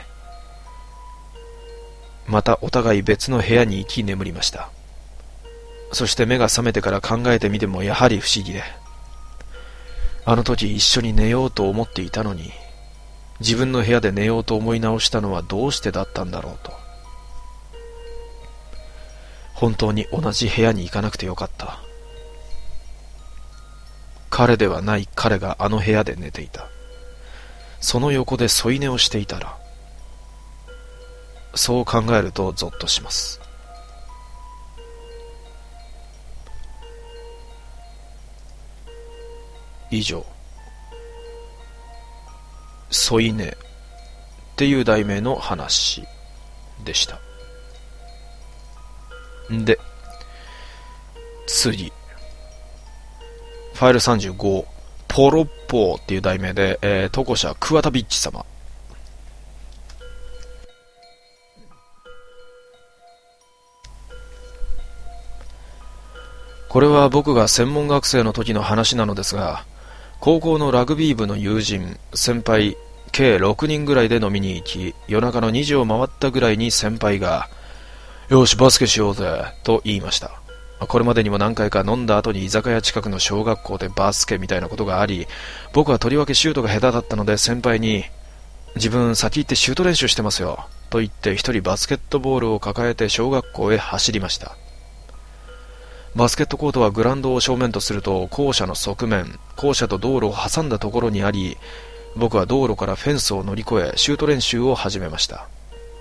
またお互い別の部屋に行き眠りました。そして目が覚めてから考えてみてもやはり不思議で、あの時一緒に寝ようと思っていたのに、自分の部屋で寝ようと思い直したのはどうしてだったんだろうと。本当に同じ部屋に行かなくてよかった。彼ではない彼があの部屋で寝ていた。その横で添い寝をしていたら、そう考えるとゾッとします。以上、添い寝っていう題名の話でした。で、次、ファイルさんじゅうご、ポロッポーっていう題名で、えー、投稿者、桑田ビッチ様。これは僕が専門学生の時の話なのですが、高校のラグビー部の友人、先輩、計ろくにんぐらいで飲みに行き、夜中のにじを回ったぐらいに先輩が、よし、バスケしようぜ、と言いました。これまでにも何回か飲んだ後に居酒屋近くの小学校でバスケみたいなことがあり、僕はとりわけシュートが下手だったので先輩に、自分先行ってシュート練習してますよ、と言って一人バスケットボールを抱えて小学校へ走りました。バスケットコートはグラウンドを正面とすると校舎の側面、校舎と道路を挟んだところにあり、僕は道路からフェンスを乗り越えシュート練習を始めました。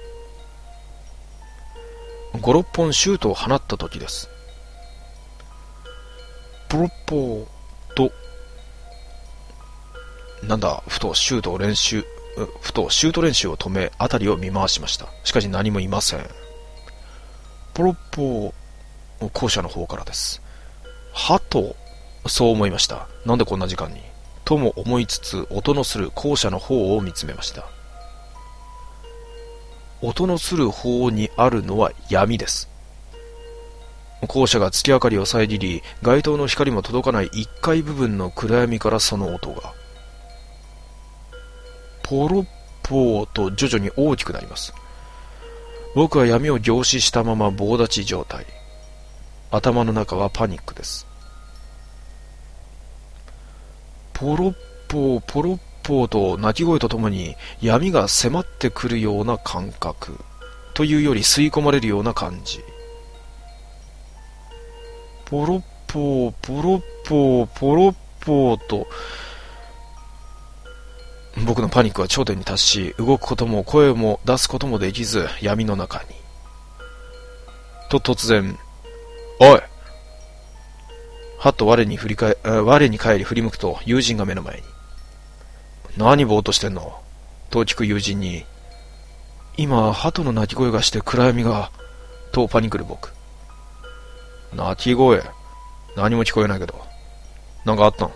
ご、ろっぽんシュートを放った時です。ポロッポーと、なんだ、ふとシュートを練習、 ふとシュート練習を止め、辺りを見回しました。しかし何もいません。ポロッポー、校舎の方からです。鳩、そう思いました。なんでこんな時間にとも思いつつ、音のする校舎の方を見つめました。音のする方にあるのは闇です。校舎が月明かりを遮り、街灯の光も届かないいっかい部分の暗闇からその音がポロッポーと徐々に大きくなります。僕は闇を凝視したまま棒立ち状態。頭の中はパニックです。ポロッポーポロッポーと鳴き声とともに闇が迫ってくるような感覚というより吸い込まれるような感じ。ポロッポーポロッポーポロッポーと僕のパニックは頂点に達し、動くことも声も出すこともできず、闇の中にと突然、おい、はっと我に振り返我に返り振り向くと、友人が目の前に。何ぼーっとしてんのと聞く友人に、今鳩の鳴き声がして暗闇がとパニクる僕。鳴き声、何も聞こえないけど、なんかあったの？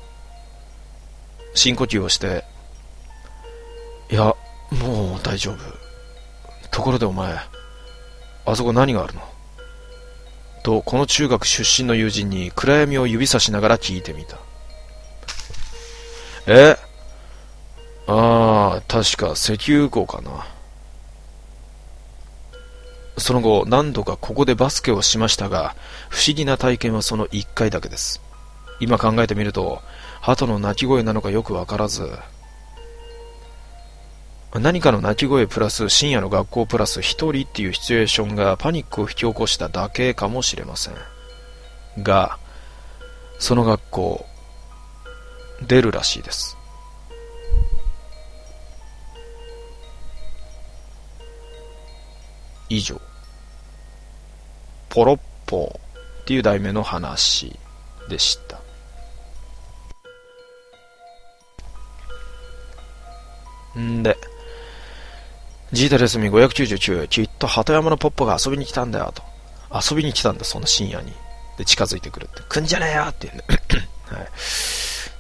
深呼吸をして、いや、もう大丈夫。ところでお前、あそこ何があるの？と、この中学出身の友人に暗闇を指さしながら聞いてみた。え？ああ、確か石油湖かな。その後、何度かここでバスケをしましたが、不思議な体験はその一回だけです。今考えてみると、鳩の鳴き声なのかよくわからず、何かの鳴き声プラス深夜の学校プラス一人っていうシチュエーションがパニックを引き起こしただけかもしれませんが、その学校出るらしいです。以上、ポロッポーっていう題名の話でした。んで、ジータレスミごひゃくきゅうじゅうきゅう、きっと鳩山のポッポが遊びに来たんだよと。遊びに来たんだ、そんな深夜に。で、近づいてくるって。来んじゃねえよって言うんで。はい。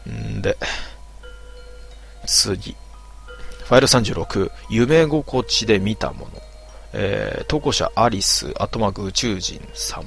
んで、次。ファイルさんじゅうろく、夢心地で見たもの。えー、投稿者アリス、アットマーク宇宙人様。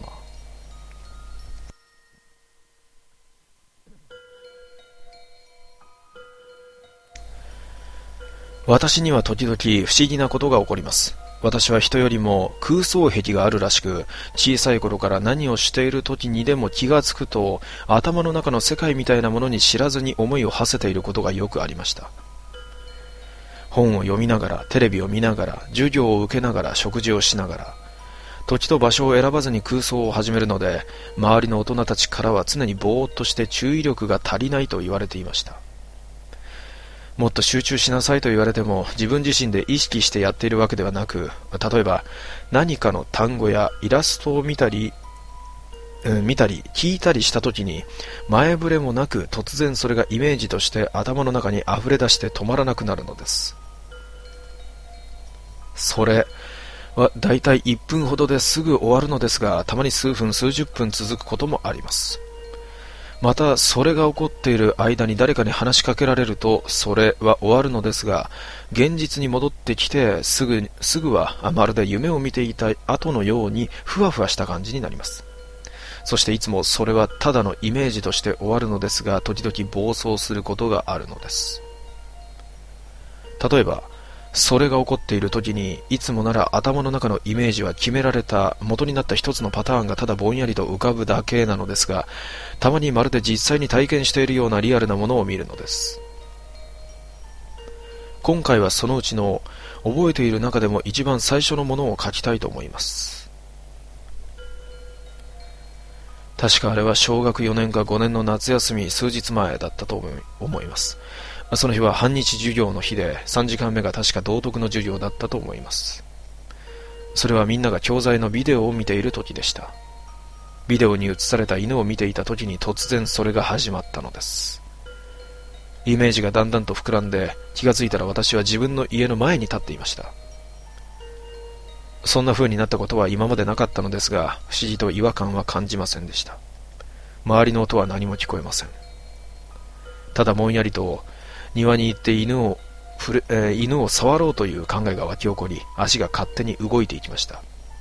私には時々不思議なことが起こります。私は人よりも空想癖があるらしく、小さい頃から何をしている時にでも気がつくと、頭の中の世界みたいなものに知らずに思いを馳せていることがよくありました。本を読みながら、テレビを見ながら、授業を受けながら、食事をしながら、時と場所を選ばずに空想を始めるので、周りの大人たちからは常にぼーっとして注意力が足りないと言われていました。もっと集中しなさいと言われても、自分自身で意識してやっているわけではなく、例えば何かの単語やイラストを見たり、うん、見たり聞いたりしたときに、前触れもなく突然それがイメージとして頭の中に溢れ出して止まらなくなるのです。それはだいたいいっぷんほどですぐ終わるのですが、たまに数分数十分続くこともあります。またそれが起こっている間に誰かに話しかけられると、それは終わるのですが、現実に戻ってきてすぐすぐはまるで夢を見ていた後のようにふわふわした感じになります。そしていつもそれはただのイメージとして終わるのですが、時々暴走することがあるのです。例えばそれが起こっている時に、いつもなら頭の中のイメージは決められた元になった一つのパターンがただぼんやりと浮かぶだけなのですが、たまにまるで実際に体験しているようなリアルなものを見るのです。今回はそのうちの覚えている中でも一番最初のものを書きたいと思います。確かあれは小学よねんかごねんの夏休み数日前だったと思います。その日は半日授業の日で、さんじかんめが確か道徳の授業だったと思います。それはみんなが教材のビデオを見ている時でした。ビデオに映された犬を見ていた時に突然それが始まったのです。 イメージがだんだんと膨らんで、気がついたら私は自分の家の前に立っていました。そんな風になったことは今までなかったのですが、不思議と違和感は感じませんでした。周りの音は何も聞こえません。ただぼんやりと庭に行って犬をふれ、えー、犬を触ろうという考えが湧き起こり、足が勝手に動いていきました。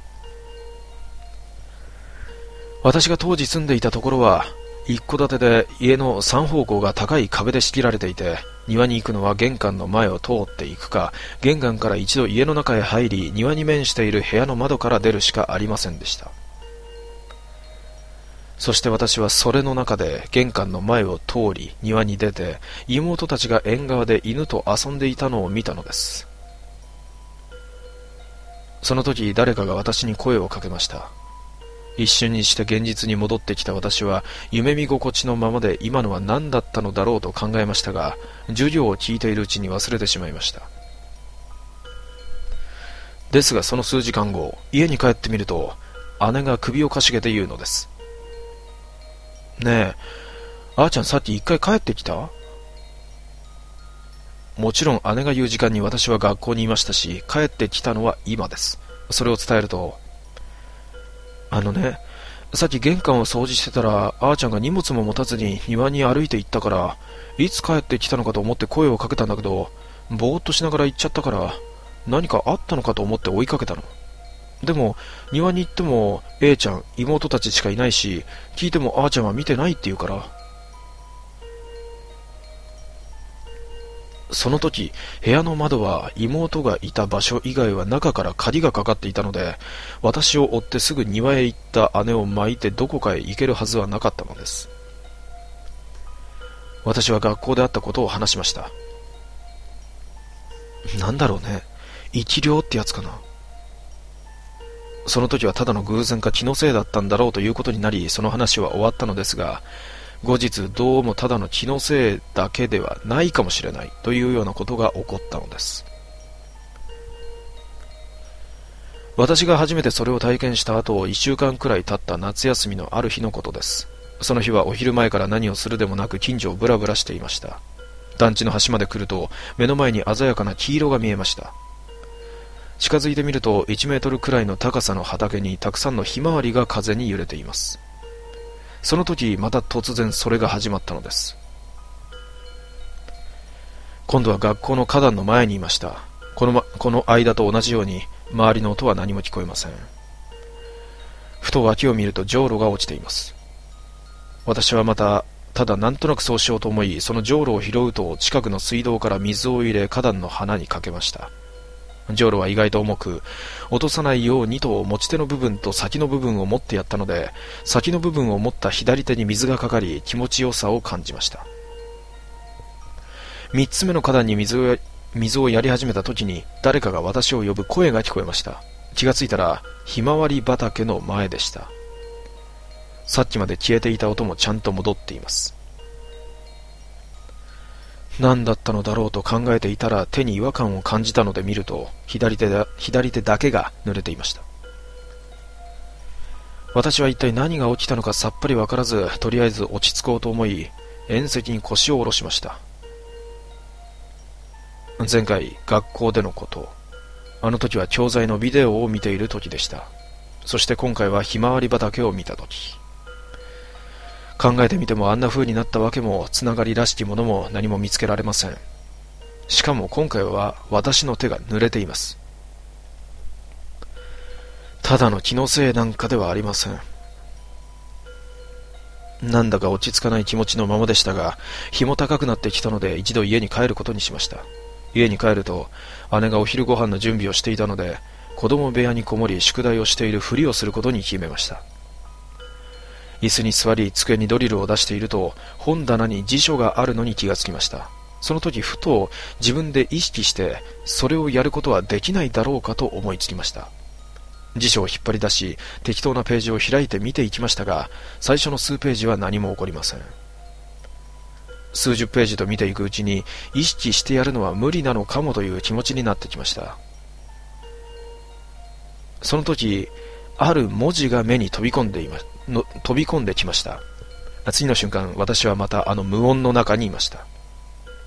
私が当時住んでいたところは一戸建てで、家の三方向が高い壁で仕切られていて、庭に行くのは玄関の前を通っていくか、玄関から一度家の中へ入り、庭に面している部屋の窓から出るしかありませんでした。そして私はそれの中で玄関の前を通り庭に出て、妹たちが縁側で犬と遊んでいたのを見たのです。その時誰かが私に声をかけました。一瞬にして現実に戻ってきた私は、夢見心地のままで今のは何だったのだろうと考えましたが、授業を聞いているうちに忘れてしまいました。ですがその数時間後、家に帰ってみると、姉が首をかしげて言うのです。ねえ、あーちゃんさっき一回帰ってきた？もちろん姉が言う時間に私は学校にいましたし、帰ってきたのは今です。それを伝えると、あのね、さっき玄関を掃除してたら、あーちゃんが荷物も持たずに庭に歩いて行ったから、いつ帰ってきたのかと思って声をかけたんだけど、ぼーっとしながら行っちゃったから、何かあったのかと思って追いかけたの。でも、庭に行っても、A ちゃん、妹たちしかいないし、聞いてもあーちゃんは見てないって言うから。その時、部屋の窓は妹がいた場所以外は中から鍵がかかっていたので、私を追ってすぐ庭へ行った姉を巻いてどこかへ行けるはずはなかったのです。私は学校であったことを話しました。なんだろうね、生き量ってやつかな。その時はただの偶然か気のせいだったんだろうということになり、その話は終わったのですが、後日どうもただの気のせいだけではないかもしれないというようなことが起こったのです。私が初めてそれを体験した後、いっしゅうかんくらい経った夏休みのある日のことです。その日はお昼前から何をするでもなく近所をブラブラしていました。団地の端まで来ると目の前に鮮やかな黄色が見えました。近づいてみるといちメートルくらいの高さの畑にたくさんのひまわりが風に揺れています。その時また突然それが始まったのです。今度は学校の花壇の前にいました。この、ま、この間と同じように周りの音は何も聞こえません。ふと脇を見るとじょうろが落ちています。私はまたただなんとなくそうしようと思い、そのじょうろを拾うと近くの水道から水を入れ花壇の花にかけました。じょうろは意外と重く、落とさないようにと持ち手の部分と先の部分を持ってやったので、先の部分を持った左手に水がかかり気持ちよさを感じました。三つ目の花壇に水を水をやり始めた時に誰かが私を呼ぶ声が聞こえました。気がついたらひまわり畑の前でした。さっきまで消えていた音もちゃんと戻っています。何だったのだろうと考えていたら手に違和感を感じたので見ると左手だ、左手だけが濡れていました。私は一体何が起きたのかさっぱりわからず、とりあえず落ち着こうと思い縁石に腰を下ろしました。前回学校でのこと、あの時は教材のビデオを見ている時でした。そして今回はひまわり畑を見た時。考えてみてもあんな風になったわけもつながりらしきものも何も見つけられません。しかも今回は私の手が濡れています。ただの気のせいなんかではありません。なんだか落ち着かない気持ちのままでしたが、日も高くなってきたので一度家に帰ることにしました。家に帰ると姉がお昼ご飯の準備をしていたので、子供部屋にこもり宿題をしているふりをすることに決めました。椅子に座り机にドリルを出していると本棚に辞書があるのに気がつきました。その時ふと自分で意識してそれをやることはできないだろうかと思いつきました。辞書を引っ張り出し適当なページを開いて見ていきましたが、最初の数ページは何も起こりません。数十ページと見ていくうちに意識してやるのは無理なのかもという気持ちになってきました。その時ある文字が目に飛び込んでいまの飛び込んできました。次の瞬間私はまたあの無音の中にいました。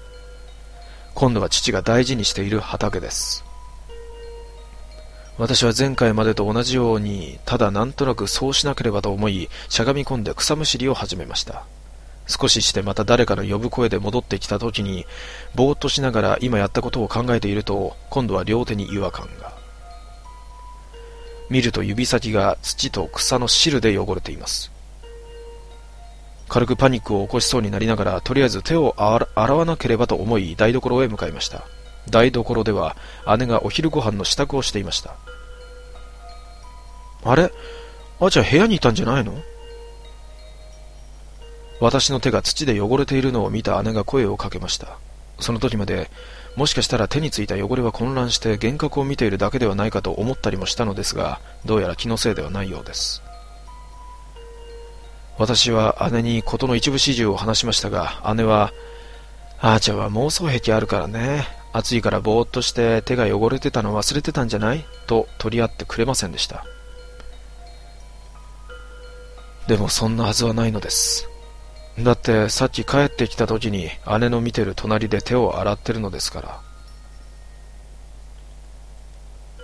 今度は父が大事にしている畑です。私は前回までと同じように、ただなんとなくそうしなければと思い、しゃがみ込んで草むしりを始めました。少ししてまた誰かの呼ぶ声で戻ってきた時に、ぼーっとしながら今やったことを考えていると、今度は両手に違和感が。見ると指先が土と草の汁で汚れています。軽くパニックを起こしそうになりながら、とりあえず手を洗わなければと思い台所へ向かいました。台所では姉がお昼ご飯の支度をしていました。あれ、あちゃん部屋にいたんじゃないの？私の手が土で汚れているのを見た姉が声をかけました。その時まで、もしかしたら手についた汚れは混乱して幻覚を見ているだけではないかと思ったりもしたのですが、どうやら気のせいではないようです。私は姉に事の一部始終を話しましたが、姉は、あーちゃんは妄想癖あるからね。暑いからぼーっとして手が汚れてたの忘れてたんじゃない？と取り合ってくれませんでした。でもそんなはずはないのです。だってさっき帰ってきた時に姉の見てる隣で手を洗ってるのですから。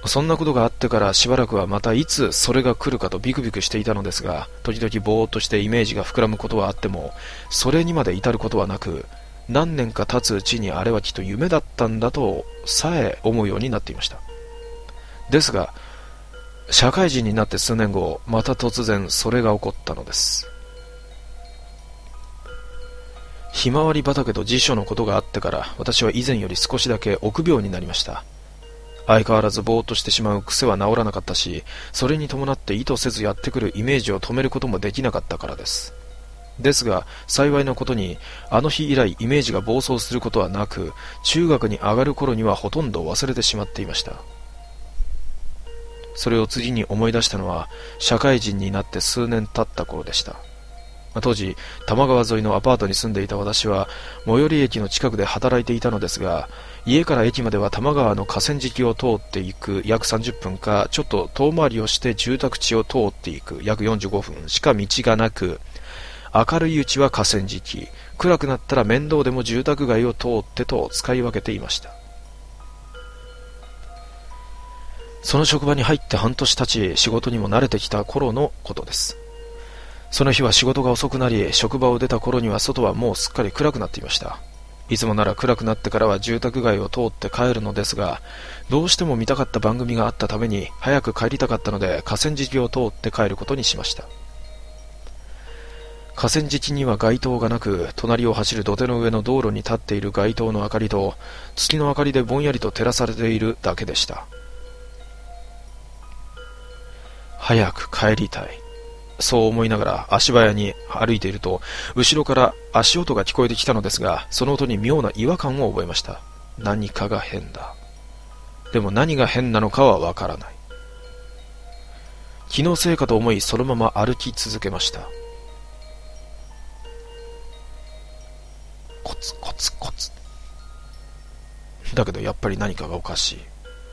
そんなことがあってからしばらくはまたいつそれが来るかとビクビクしていたのですが、時々ぼーっとしてイメージが膨らむことはあっても、それにまで至ることはなく、何年か経つうちにあれはきっと夢だったんだとさえ思うようになっていました。ですが、社会人になって数年後、また突然それが起こったのです。ひまわり畑と辞書のことがあってから、私は以前より少しだけ臆病になりました。相変わらずぼーっとしてしまう癖は治らなかったし、それに伴って意図せずやってくるイメージを止めることもできなかったからです。ですが、幸いなことに、あの日以来イメージが暴走することはなく、中学に上がる頃にはほとんど忘れてしまっていました。それを次に思い出したのは、社会人になって数年経った頃でした。当時、多摩川沿いのアパートに住んでいた私は、最寄り駅の近くで働いていたのですが、家から駅までは多摩川の河川敷を通っていく約さんじゅっぷんか、ちょっと遠回りをして住宅地を通っていく約よんじゅうごふんしか道がなく、明るいうちは河川敷、暗くなったら面倒でも住宅街を通ってと使い分けていました。その職場に入って半年経ち、仕事にも慣れてきた頃のことです。その日は仕事が遅くなり、職場を出た頃には外はもうすっかり暗くなっていました。いつもなら暗くなってからは住宅街を通って帰るのですが、どうしても見たかった番組があったために早く帰りたかったので、河川敷を通って帰ることにしました。河川敷には街灯がなく、隣を走る土手の上の道路に立っている街灯の明かりと、月の明かりでぼんやりと照らされているだけでした。早く帰りたい。そう思いながら足早に歩いていると、後ろから足音が聞こえてきたのですが、その音に妙な違和感を覚えました。何かが変だ。でも何が変なのかはわからない。気のせいかと思い、そのまま歩き続けました。コツコツコツ。だけどやっぱり何かがおかしい。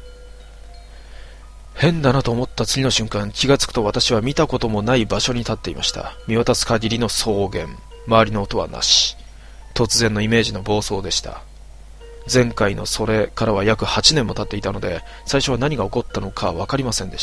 変だなと思った次の瞬間、気がつくと私は見たこともない場所に立っていました。見渡す限りの草原、周りの音はなし。突然のイメージの暴走でした。前回のそれからは約はちねんも経っていたので、最初は何が起こったのかわかりませんでした。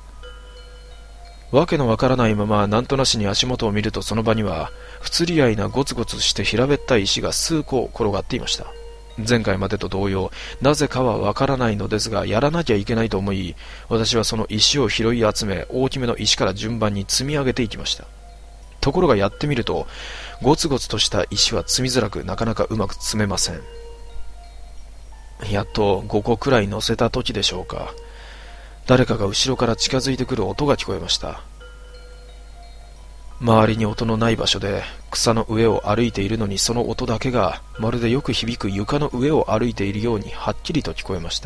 わけのわからないままなんとなしに足元を見ると、その場には不釣り合いなゴツゴツして平べったい石が数個転がっていました。前回までと同様、なぜかはわからないのですが、やらなきゃいけないと思い、私はその石を拾い集め、大きめの石から順番に積み上げていきました。ところがやってみると、ゴツゴツとした石は積みづらく、なかなかうまく積めません。やっとごこくらい乗せた時でしょうか。誰かが後ろから近づいてくる音が聞こえました。周りに音のない場所で草の上を歩いているのに、その音だけがまるでよく響く床の上を歩いているようにはっきりと聞こえました。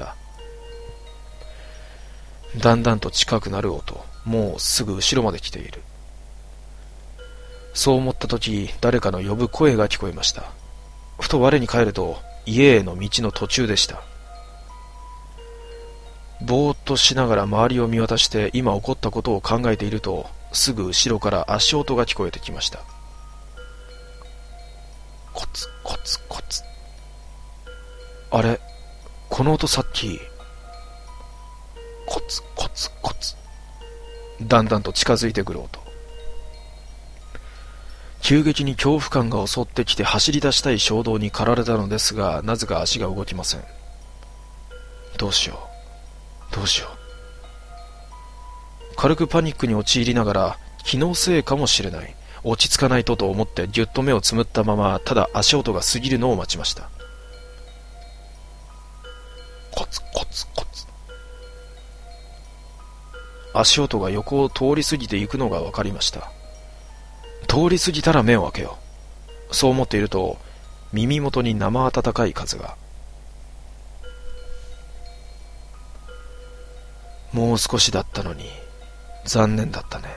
だんだんと近くなる音、もうすぐ後ろまで来ている。そう思った時、誰かの呼ぶ声が聞こえました。ふと我に返ると、家への道の途中でした。ぼーっとしながら周りを見渡して今起こったことを考えていると、すぐ後ろから足音が聞こえてきました。コツコツコツ。 あれ、この音さっき、コツコツコツ、だんだんと近づいてくる音。急激に恐怖感が襲ってきて走り出したい衝動に駆られたのですが、なぜか足が動きません。どうしよう、どうしよう。軽くパニックに陥りながら、気のせいかもしれない、落ち着かないとと思ってぎゅっと目をつむったまま、ただ足音が過ぎるのを待ちました。コツコツコツ。足音が横を通り過ぎていくのが分かりました。通り過ぎたら目を開けよう。そう思っていると、耳元に生暖かい風が。もう少しだったのに、残念だったね。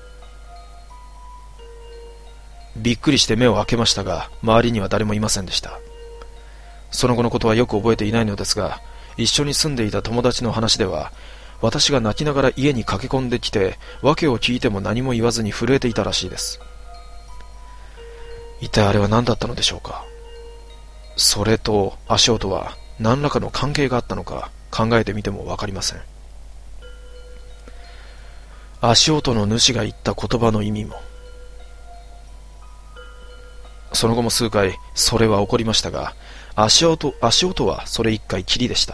びっくりして目を開けましたが、周りには誰もいませんでした。その後のことはよく覚えていないのですが、一緒に住んでいた友達の話では、私が泣きながら家に駆け込んできて、訳を聞いても何も言わずに震えていたらしいです。一体あれは何だったのでしょうか。それと足音は何らかの関係があったのか、考えてみてもわかりません。足音の主が言った言葉の意味も。その後も数回それは起こりましたが、足音、足音はそれ一回きりでした。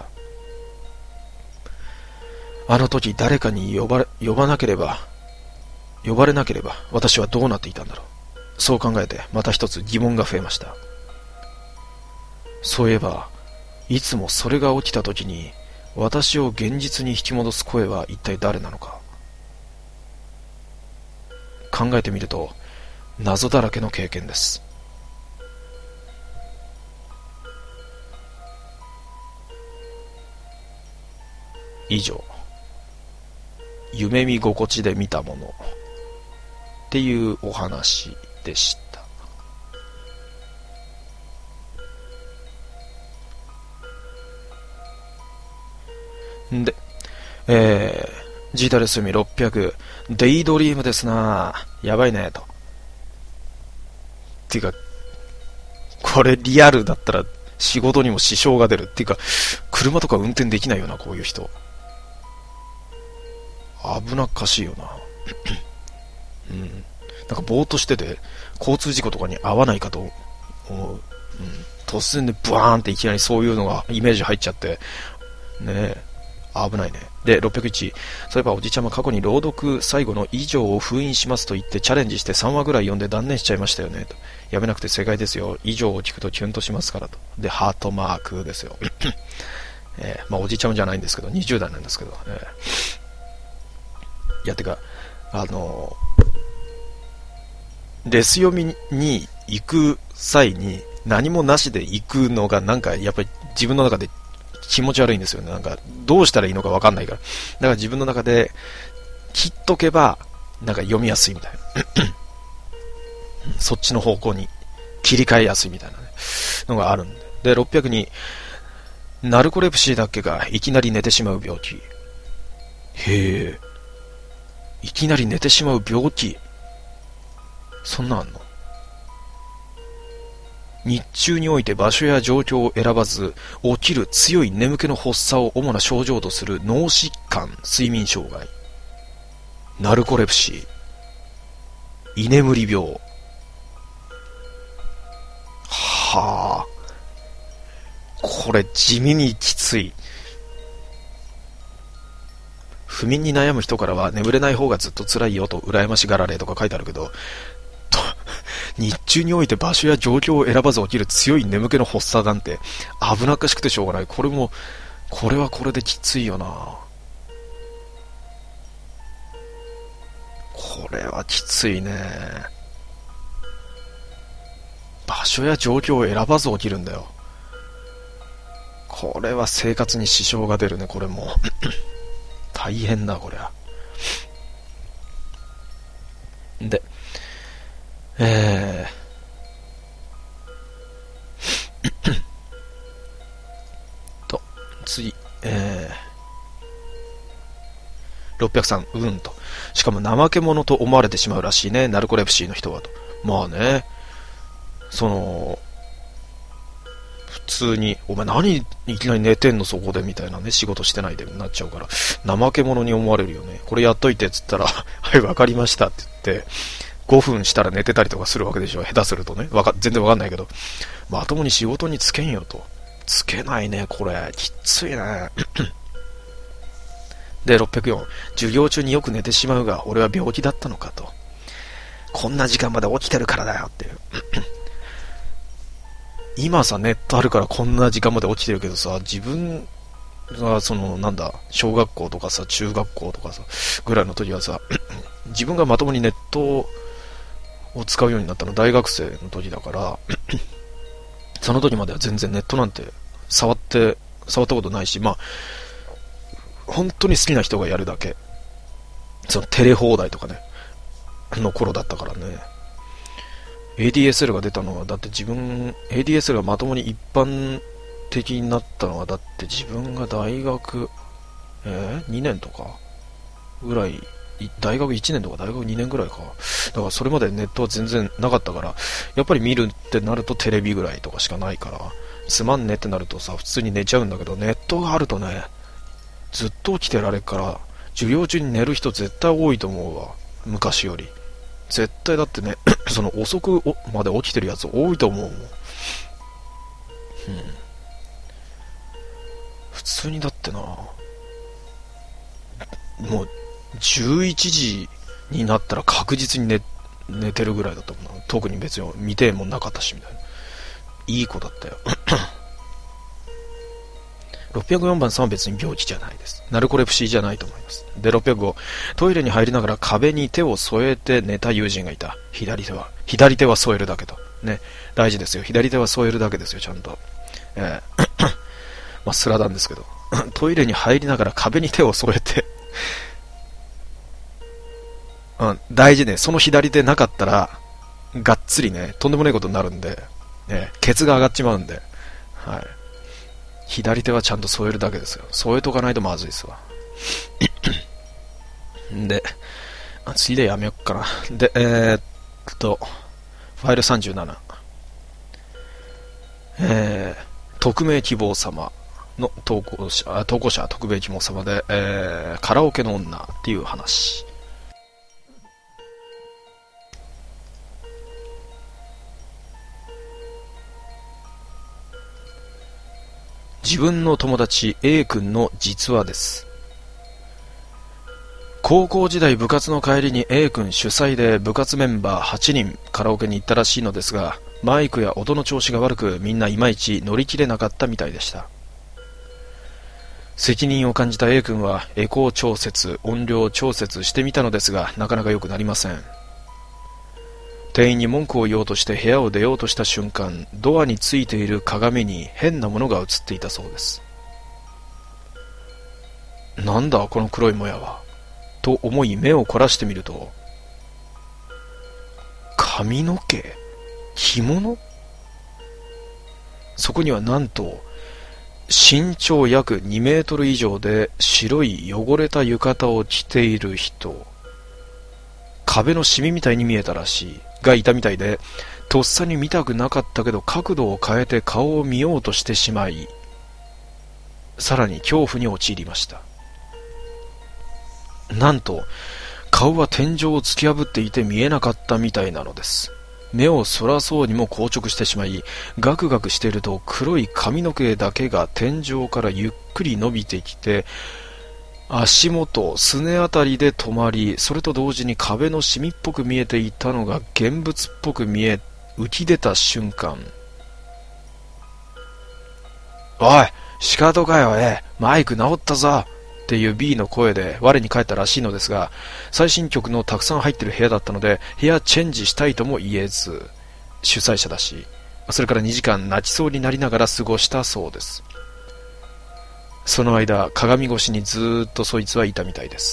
あの時誰かに呼ばれ、呼ばなければ、呼ばれなければ私はどうなっていたんだろう。そう考えてまた一つ疑問が増えました。そういえば、いつもそれが起きた時に私を現実に引き戻す声は一体誰なのか。考えてみると謎だらけの経験です。以上、夢見心地で見たものっていうお話でした。んで、えー、ジータレスミろっぴゃく、デイドリームですな、やばいねと。っていうか、これリアルだったら仕事にも支障が出るっていうか、車とか運転できないよな、こういう人。危なっかしいよな。うん。なんかぼーっとしてて交通事故とかに遭わないかと思う。うん。突然でブワーンっていきなりそういうのがイメージ入っちゃってねえ、危ないね。でろっぴゃくいち、そういえばおじちゃま過去に朗読最後の以上を封印しますと言ってチャレンジしてさんわぐらい読んで断念しちゃいましたよねと。やめなくて正解ですよ、以上を聞くとキュンとしますからと。でハートマークですよ。えー、まあおじちゃまじゃないんですけどにじゅう代なんですけど、えーいやてか、あのレス読みに行く際に何もなしで行くのがなんかやっぱり自分の中で気持ち悪いんですよね。なんかどうしたらいいのか分かんないから。だから自分の中で切っとけばなんか読みやすいみたいな。そっちの方向に切り替えやすいみたいな、ね、のがあるんで。でろっぴゃくにナルコレプシーだっけがいきなり寝てしまう病気。へえ。いきなり寝てしまう病気、そんなあんの。日中において場所や状況を選ばず起きる強い眠気の発作を主な症状とする脳疾患、睡眠障害、ナルコレプシー、居眠り病。はあ、これ地味にきつい。不眠に悩む人からは眠れない方がずっと辛いよと羨ましがられとか書いてあるけど、と日中において場所や状況を選ばず起きる強い眠気の発作なんて危なっかしくてしょうがない。これもこれはこれできついよな。これはきついね。場所や状況を選ばず起きるんだよ。これは生活に支障が出るね。これも大変だこりゃ。で、えーと次、えー、ろっぴゃくさん、うんと、しかも怠け者と思われてしまうらしいね、ナルコレプシーの人はと。まあね、その普通に、お前何いきなり寝てんのそこでみたいなね、仕事してないでなっちゃうから、怠け者に思われるよね。これやっといてっつったら、はい、わかりましたって言って、ごふんしたら寝てたりとかするわけでしょ。下手するとね。わか、全然わかんないけど。まともに仕事につけんよと。つけないね、これ。きついね。で、ろっぴゃくよん。授業中によく寝てしまうが、俺は病気だったのかと。こんな時間まで起きてるからだよっていう。今さ、ネットあるからこんな時間まで起きてるけどさ、自分が、その、なんだ、小学校とかさ、中学校とかさ、ぐらいの時はさ、自分がまともにネットを使うようになったの大学生の時だから、その時までは全然ネットなんて触って、触ったことないし、まあ、本当に好きな人がやるだけ。そのテレ放題とかね、の頃だったからね。エーディーエスエル が出たのは、だって自分、エーディーエスエル がまともに一般的になったのは、だって自分が大学、えー、にねんとかぐらい、大学いちねんとか大学にねんぐらいか。だからそれまでネットは全然なかったから、やっぱり見るってなるとテレビぐらいとかしかないから、つまんねってなるとさ、普通に寝ちゃうんだけど、ネットがあるとね、ずっと起きてられっから、授業中に寝る人絶対多いと思うわ。昔より。絶対だってね、その遅くまで起きてるやつ多いと思うもん。うん。普通にだってな、もうじゅういちじになったら確実に 寝, 寝てるぐらいだったもんな。特に別に見てもなかったしみたいな。いい子だったよ。ろっぴゃくよんばんさんは別に病気じゃないです。ナルコレプシーじゃないと思います。で、ろっぴゃくご、トイレに入りながら壁に手を添えて寝た友人がいた。左手は。左手は添えるだけと。ね。大事ですよ。左手は添えるだけですよ、ちゃんと。えー、まあ、スラダンですけど。トイレに入りながら壁に手を添えて。うん、大事ね。その左手なかったら、がっつりね、とんでもないことになるんで、ね、ケツが上がっちまうんで。はい。左手はちゃんと添えるだけですよ。添えとかないとまずいですわ。で、次でやめよっかな。で、えー、っと、ファイルさんじゅうなな。えー、匿名希望様の投稿者、投稿者匿名希望様で、えー、カラオケの女っていう話。自分の友達 A 君の実話です。高校時代部活の帰りに A 君主催で部活メンバーはちにんカラオケに行ったらしいのですが、マイクや音の調子が悪くみんないまいち乗り切れなかったみたいでした。責任を感じた A 君はエコー調節、音量調節してみたのですが、なかなか良くなりません。店員に文句を言おうとして部屋を出ようとした瞬間、ドアについている鏡に変なものが映っていたそうです。なんだこの黒いもやは、と思い目を凝らしてみると、髪の毛？着物？そこにはなんと、身長約にメートル以上で白い汚れた浴衣を着ている人、壁のシミみたいに見えたらしいがいたみたいで、とっさに見たくなかったけど角度を変えて顔を見ようとしてしまい、さらに恐怖に陥りました。なんと顔は天井を突き破っていて見えなかったみたいなのです。目をそらそうにも硬直してしまい、ガクガクしていると黒い髪の毛だけが天井からゆっくり伸びてきて、足元、すねあたりで止まり、それと同時に壁のシミっぽく見えていたのが現物っぽく見え、浮き出た瞬間、おい、シカトかよ、え、マイク直ったぞっていう B の声で我に返ったらしいのですが、最新曲のたくさん入ってる部屋だったので、部屋チェンジしたいとも言えず、主催者だし、それからにじかん泣きそうになりながら過ごしたそうです。その間、鏡越しにずーっとそいつはいたみたいです。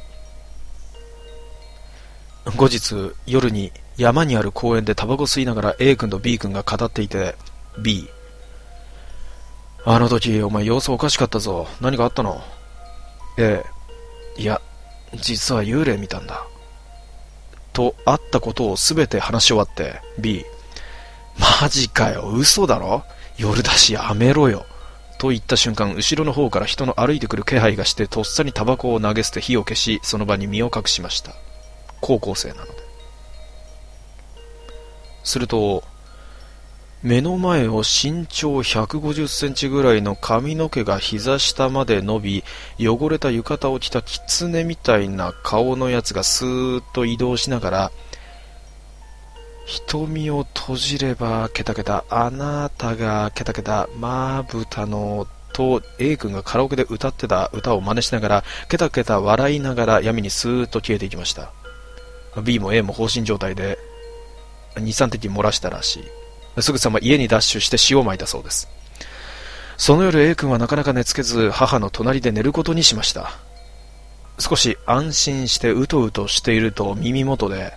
後日、夜に山にある公園でタバコ吸いながら A 君と B 君が語っていて、B、あの時お前様子おかしかったぞ。何かあったの？A、いや、実は幽霊見たんだ。と、あったことをすべて話し終わって、B、マジかよ、嘘だろ？ 夜だしやめろよ。と言った瞬間、後ろの方から人の歩いてくる気配がして、とっさにタバコを投げ捨て火を消し、その場に身を隠しました。高校生なので。すると、目の前を身長ひゃくごじゅっセンチぐらいの髪の毛が膝下まで伸び、汚れた浴衣を着た狐みたいな顔のやつがスーッと移動しながら、瞳を閉じればケタケタ、あなたがケタケタ、まぶたのと A 君がカラオケで歌ってた歌を真似しながら、ケタケタ笑いながら闇にスーッと消えていきました。B も A も放心状態でに、さん滴漏らしたらしい。すぐさま家にダッシュして塩をまいたそうです。その夜 A 君はなかなか寝つけず、母の隣で寝ることにしました。少し安心してうとうとしていると耳元で、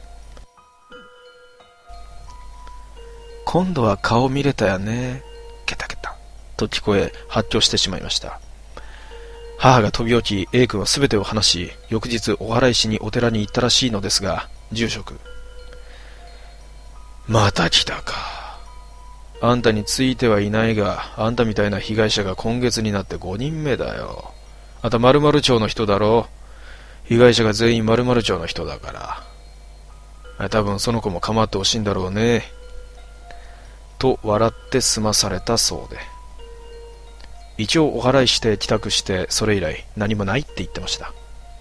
今度は顔見れたよね、ケタケタと聞こえ、発狂してしまいました。母が飛び起き、A 君はすべてを話し、翌日お祓いしにお寺に行ったらしいのですが、住職、また来たか。あんたについてはいないが、あんたみたいな被害者が今月になってごにんめだよ。あんた〇〇町の人だろ。被害者が全員〇〇町の人だから。多分その子も構ってほしいんだろうね。と笑って済まされたそうで、一応お祓いして帰宅して、それ以来何もないって言ってました。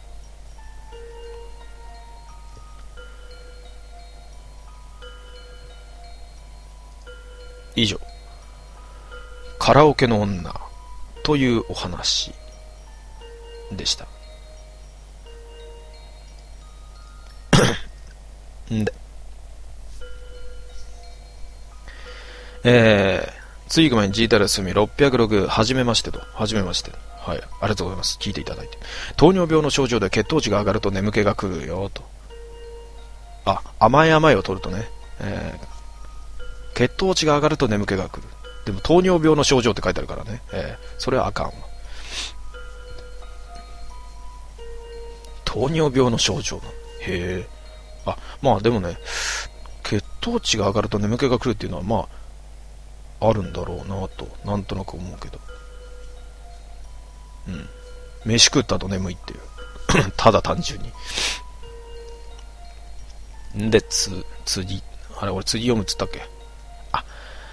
以上、カラオケの女というお話でした。んでえー、次行く前にジータルスミろっぴゃくろく、はじめましてと、はじめまして。はい、ありがとうございます。聞いていただいて。糖尿病の症状で血糖値が上がると眠気が来るよと。あ、甘い甘いを取るとね、えー、血糖値が上がると眠気が来る。でも糖尿病の症状って書いてあるからね、えー、それはあかんわ。糖尿病の症状なの。へえ。あ、まあでもね、血糖値が上がると眠気が来るっていうのはまああるんだろうなと、なんとなく思うけど。うん。飯食ったと眠いっていう。ただ単純に。んで、つ、次。あれ、俺次読むっつったっけ？あ。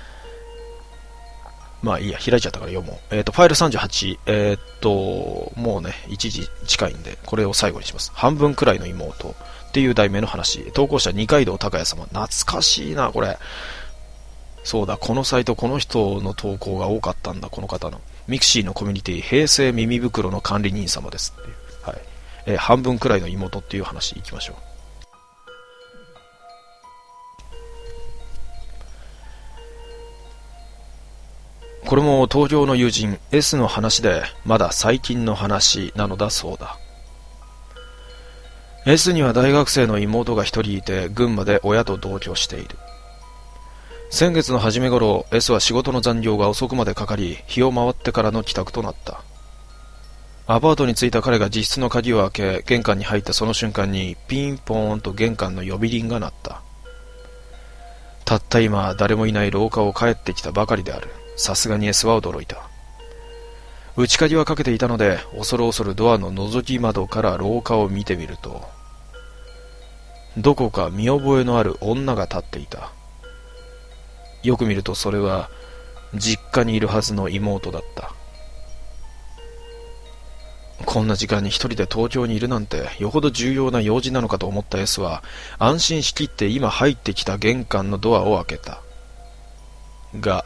まあいいや、開いちゃったから読もう。えっと、ファイルさんじゅうはち。えっと、もうね、いちじ近いんで、これを最後にします。半分くらいの妹っていう題名の話。投稿者二階堂高也様。懐かしいな、これ。そうだ、このサイト、この人の投稿が多かったんだ、この方の。ミクシーのコミュニティ、平成耳袋の管理人様ですっていう。はい。えー、半分くらいの妹っていう話いきましょう。これも東京の友人 S の話で、まだ最近の話なのだそうだ。S には大学生の妹が一人いて、群馬で親と同居している。先月の初め頃、S は仕事の残業が遅くまでかかり、日を回ってからの帰宅となった。アパートに着いた彼が自室の鍵を開け、玄関に入ったその瞬間に、ピンポーンと玄関の呼び鈴が鳴った。たった今、誰もいない廊下を帰ってきたばかりである。さすがに S は驚いた。内鍵はかけていたので、恐る恐るドアの覗き窓から廊下を見てみると、どこか見覚えのある女が立っていた。よく見るとそれは実家にいるはずの妹だった。こんな時間に一人で東京にいるなんてよほど重要な用事なのかと思った S は安心しきって今入ってきた玄関のドアを開けた。が、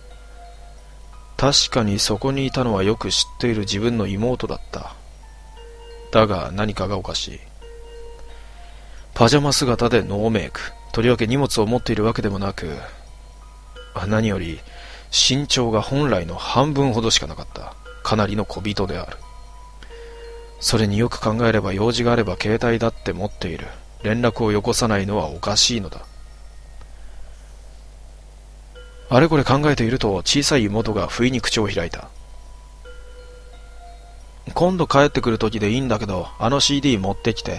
確かにそこにいたのはよく知っている自分の妹だった。だが何かがおかしい。パジャマ姿でノーメイク。とりわけ荷物を持っているわけでもなく、何より身長が本来の半分ほどしかなかった。かなりの小人である。それによく考えれば用事があれば携帯だって持っている。連絡をよこさないのはおかしいのだ。あれこれ考えていると小さい妹が不意に口を開いた。今度帰ってくる時でいいんだけど、あの シーディー 持ってきて。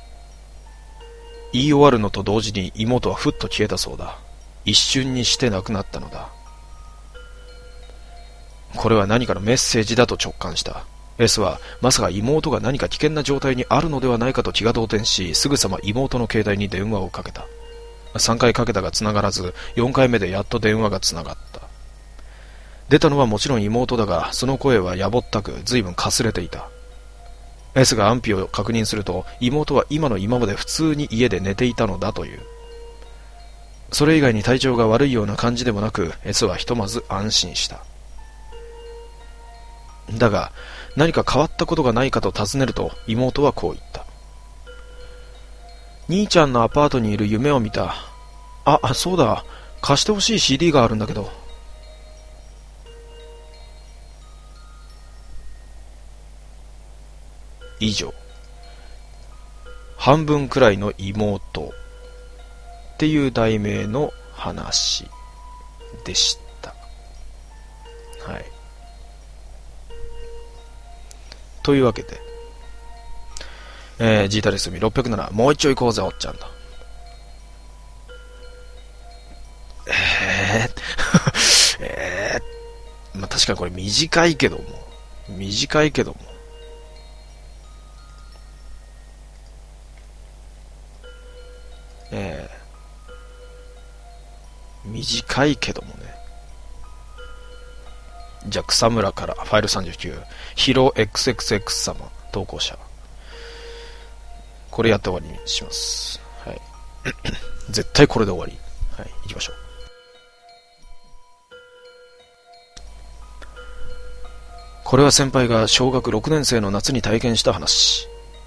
言い終わるのと同時に妹はふっと消えたそうだ。一瞬にして亡くなったのだ。 これは何かのメッセージだと直感した。S はまさか妹が何か危険な状態にあるのではないかと気が動転し、すぐさま妹の携帯に電話をかけた。さんかいかけたが繋がらず、よんかいめでやっと電話が繋がった。出たのはもちろん妹だが、その声はやぼったく随分かすれていた。S が安否を確認すると、妹は今の今まで普通に家で寝ていたのだという。それ以外に体調が悪いような感じでもなく、S はひとまず安心した。だが、何か変わったことがないかと尋ねると、妹はこう言った。兄ちゃんのアパートにいる夢を見た。あ、そうだ。貸してほしい シーディー があるんだけど。以上。半分くらいの妹っていう題名の話でした。はい。というわけで、えー、ジータレスミろっぴゃくなな、もう一丁行こうぜ、おっちゃんと。えー、えー、まあ、確かにこれ短いけども、短いけども、えー、短いけどもね。じゃあ草むらからファイルさんじゅうきゅう、ヒロ エックスエックスエックス 様投稿者、これやって終わりにします。はい。絶対これで終わり。はい、行きましょう。これは先輩が小学ろくねん生の夏に体験した話。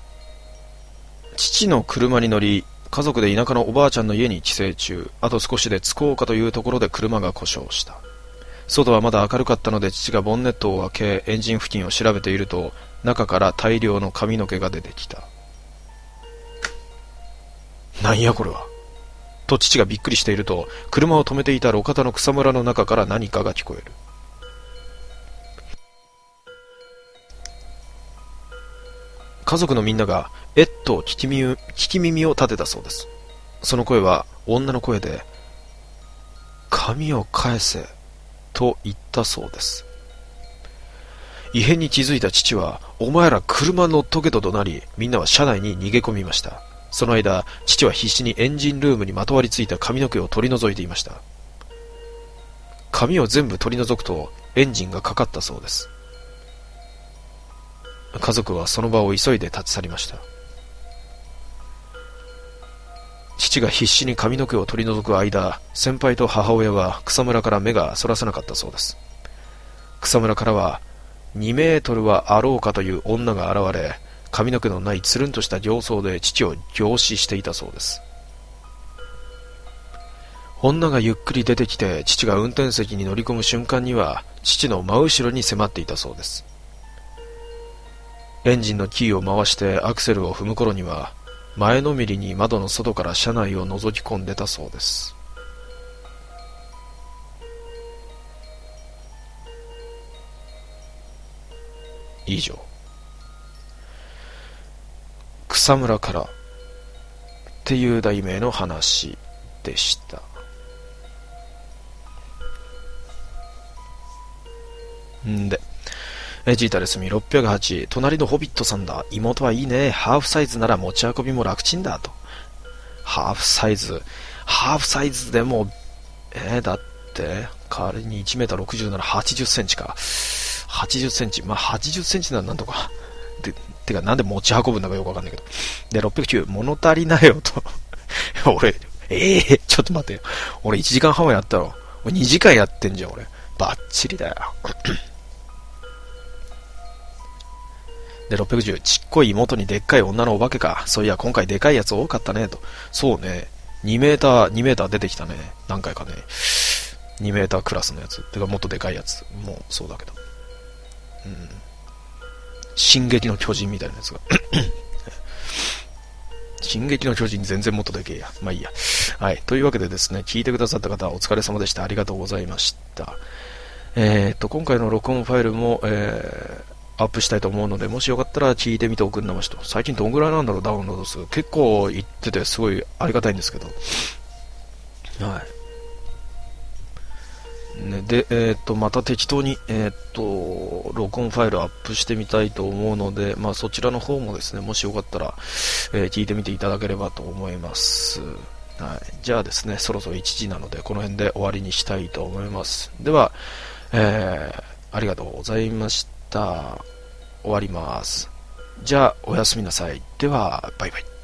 父の車に乗り、家族で田舎のおばあちゃんの家に帰省中、あと少しで着こうかというところで車が故障した。外はまだ明るかったので父がボンネットを開け、エンジン付近を調べていると、中から大量の髪の毛が出てきた。なんやこれは。と父がびっくりしていると、車を止めていた路肩の草むらの中から何かが聞こえる。家族のみんながえっと聞き耳、聞き耳を立てたそうです。その声は女の声で、髪を返せと言ったそうです。異変に気づいた父は、お前ら車乗っとけと怒鳴り、みんなは車内に逃げ込みました。その間、父は必死にエンジンルームにまとわりついた髪の毛を取り除いていました。髪を全部取り除くとエンジンがかかったそうです。家族はその場を急いで立ち去りました。父が必死に髪の毛を取り除く間、先輩と母親は草むらから目がそらせなかったそうです。草むらからはにメートルはあろうかという女が現れ、髪の毛のないつるんとした形相で父を凝視していたそうです。女がゆっくり出てきて父が運転席に乗り込む瞬間には父の真後ろに迫っていたそうです。エンジンのキーを回してアクセルを踏む頃には前のめりに窓の外から車内を覗き込んでたそうです。以上。草むらからっていう題名の話でした。んで、ジータレスミろっぴゃくはち、隣のホビットさんだ。妹はいいね。ハーフサイズなら持ち運びも楽ちんだと。ハーフサイズ。ハーフサイズでも、えー、だって、仮にいちメーターろくじゅうならはちじゅっセンチか。はちじゅっセンチ。まあ、はちじゅっセンチならなんとか。で、てかなんで持ち運ぶんだかよくわかんないけど。で、ろっぴゃくきゅう、物足りないよと。俺、ええー、ちょっと待ってよ。俺いちじかんはんもやったろ。俺にじかんやってんじゃん、俺。バッチリだよ。で、ろっぴゃくじゅう、ちっこい妹にでっかい女のお化けか。そういや、今回でかいやつ多かったね、と。そうね。にメーター、にメーター出てきたね。何回かね。にメータークラスのやつ。てか、もっとでかいやつ。もう、そうだけど。うん。進撃の巨人みたいなやつが。進撃の巨人全然もっとでけえや。まあいいや。はい。というわけでですね、聞いてくださった方、お疲れ様でした。ありがとうございました。えーっと、今回の録音ファイルも、えー、アップしたいと思うので、もしよかったら聞いてみておくんなましと。最近どんぐらいなんだろう、ダウンロード数。結構いってて、すごいありがたいんですけど。はね、で、えっ、と、また適当に、えっ、と、録音ファイルアップしてみたいと思うので、まあ、そちらの方もですね、もしよかったら、えー聞いてみていただければと思います。はい。じゃあですね、そろそろいちじなので、この辺で終わりにしたいと思います。では、えー、ありがとうございました。終わります。じゃあ、おやすみなさい。では、バイバイ。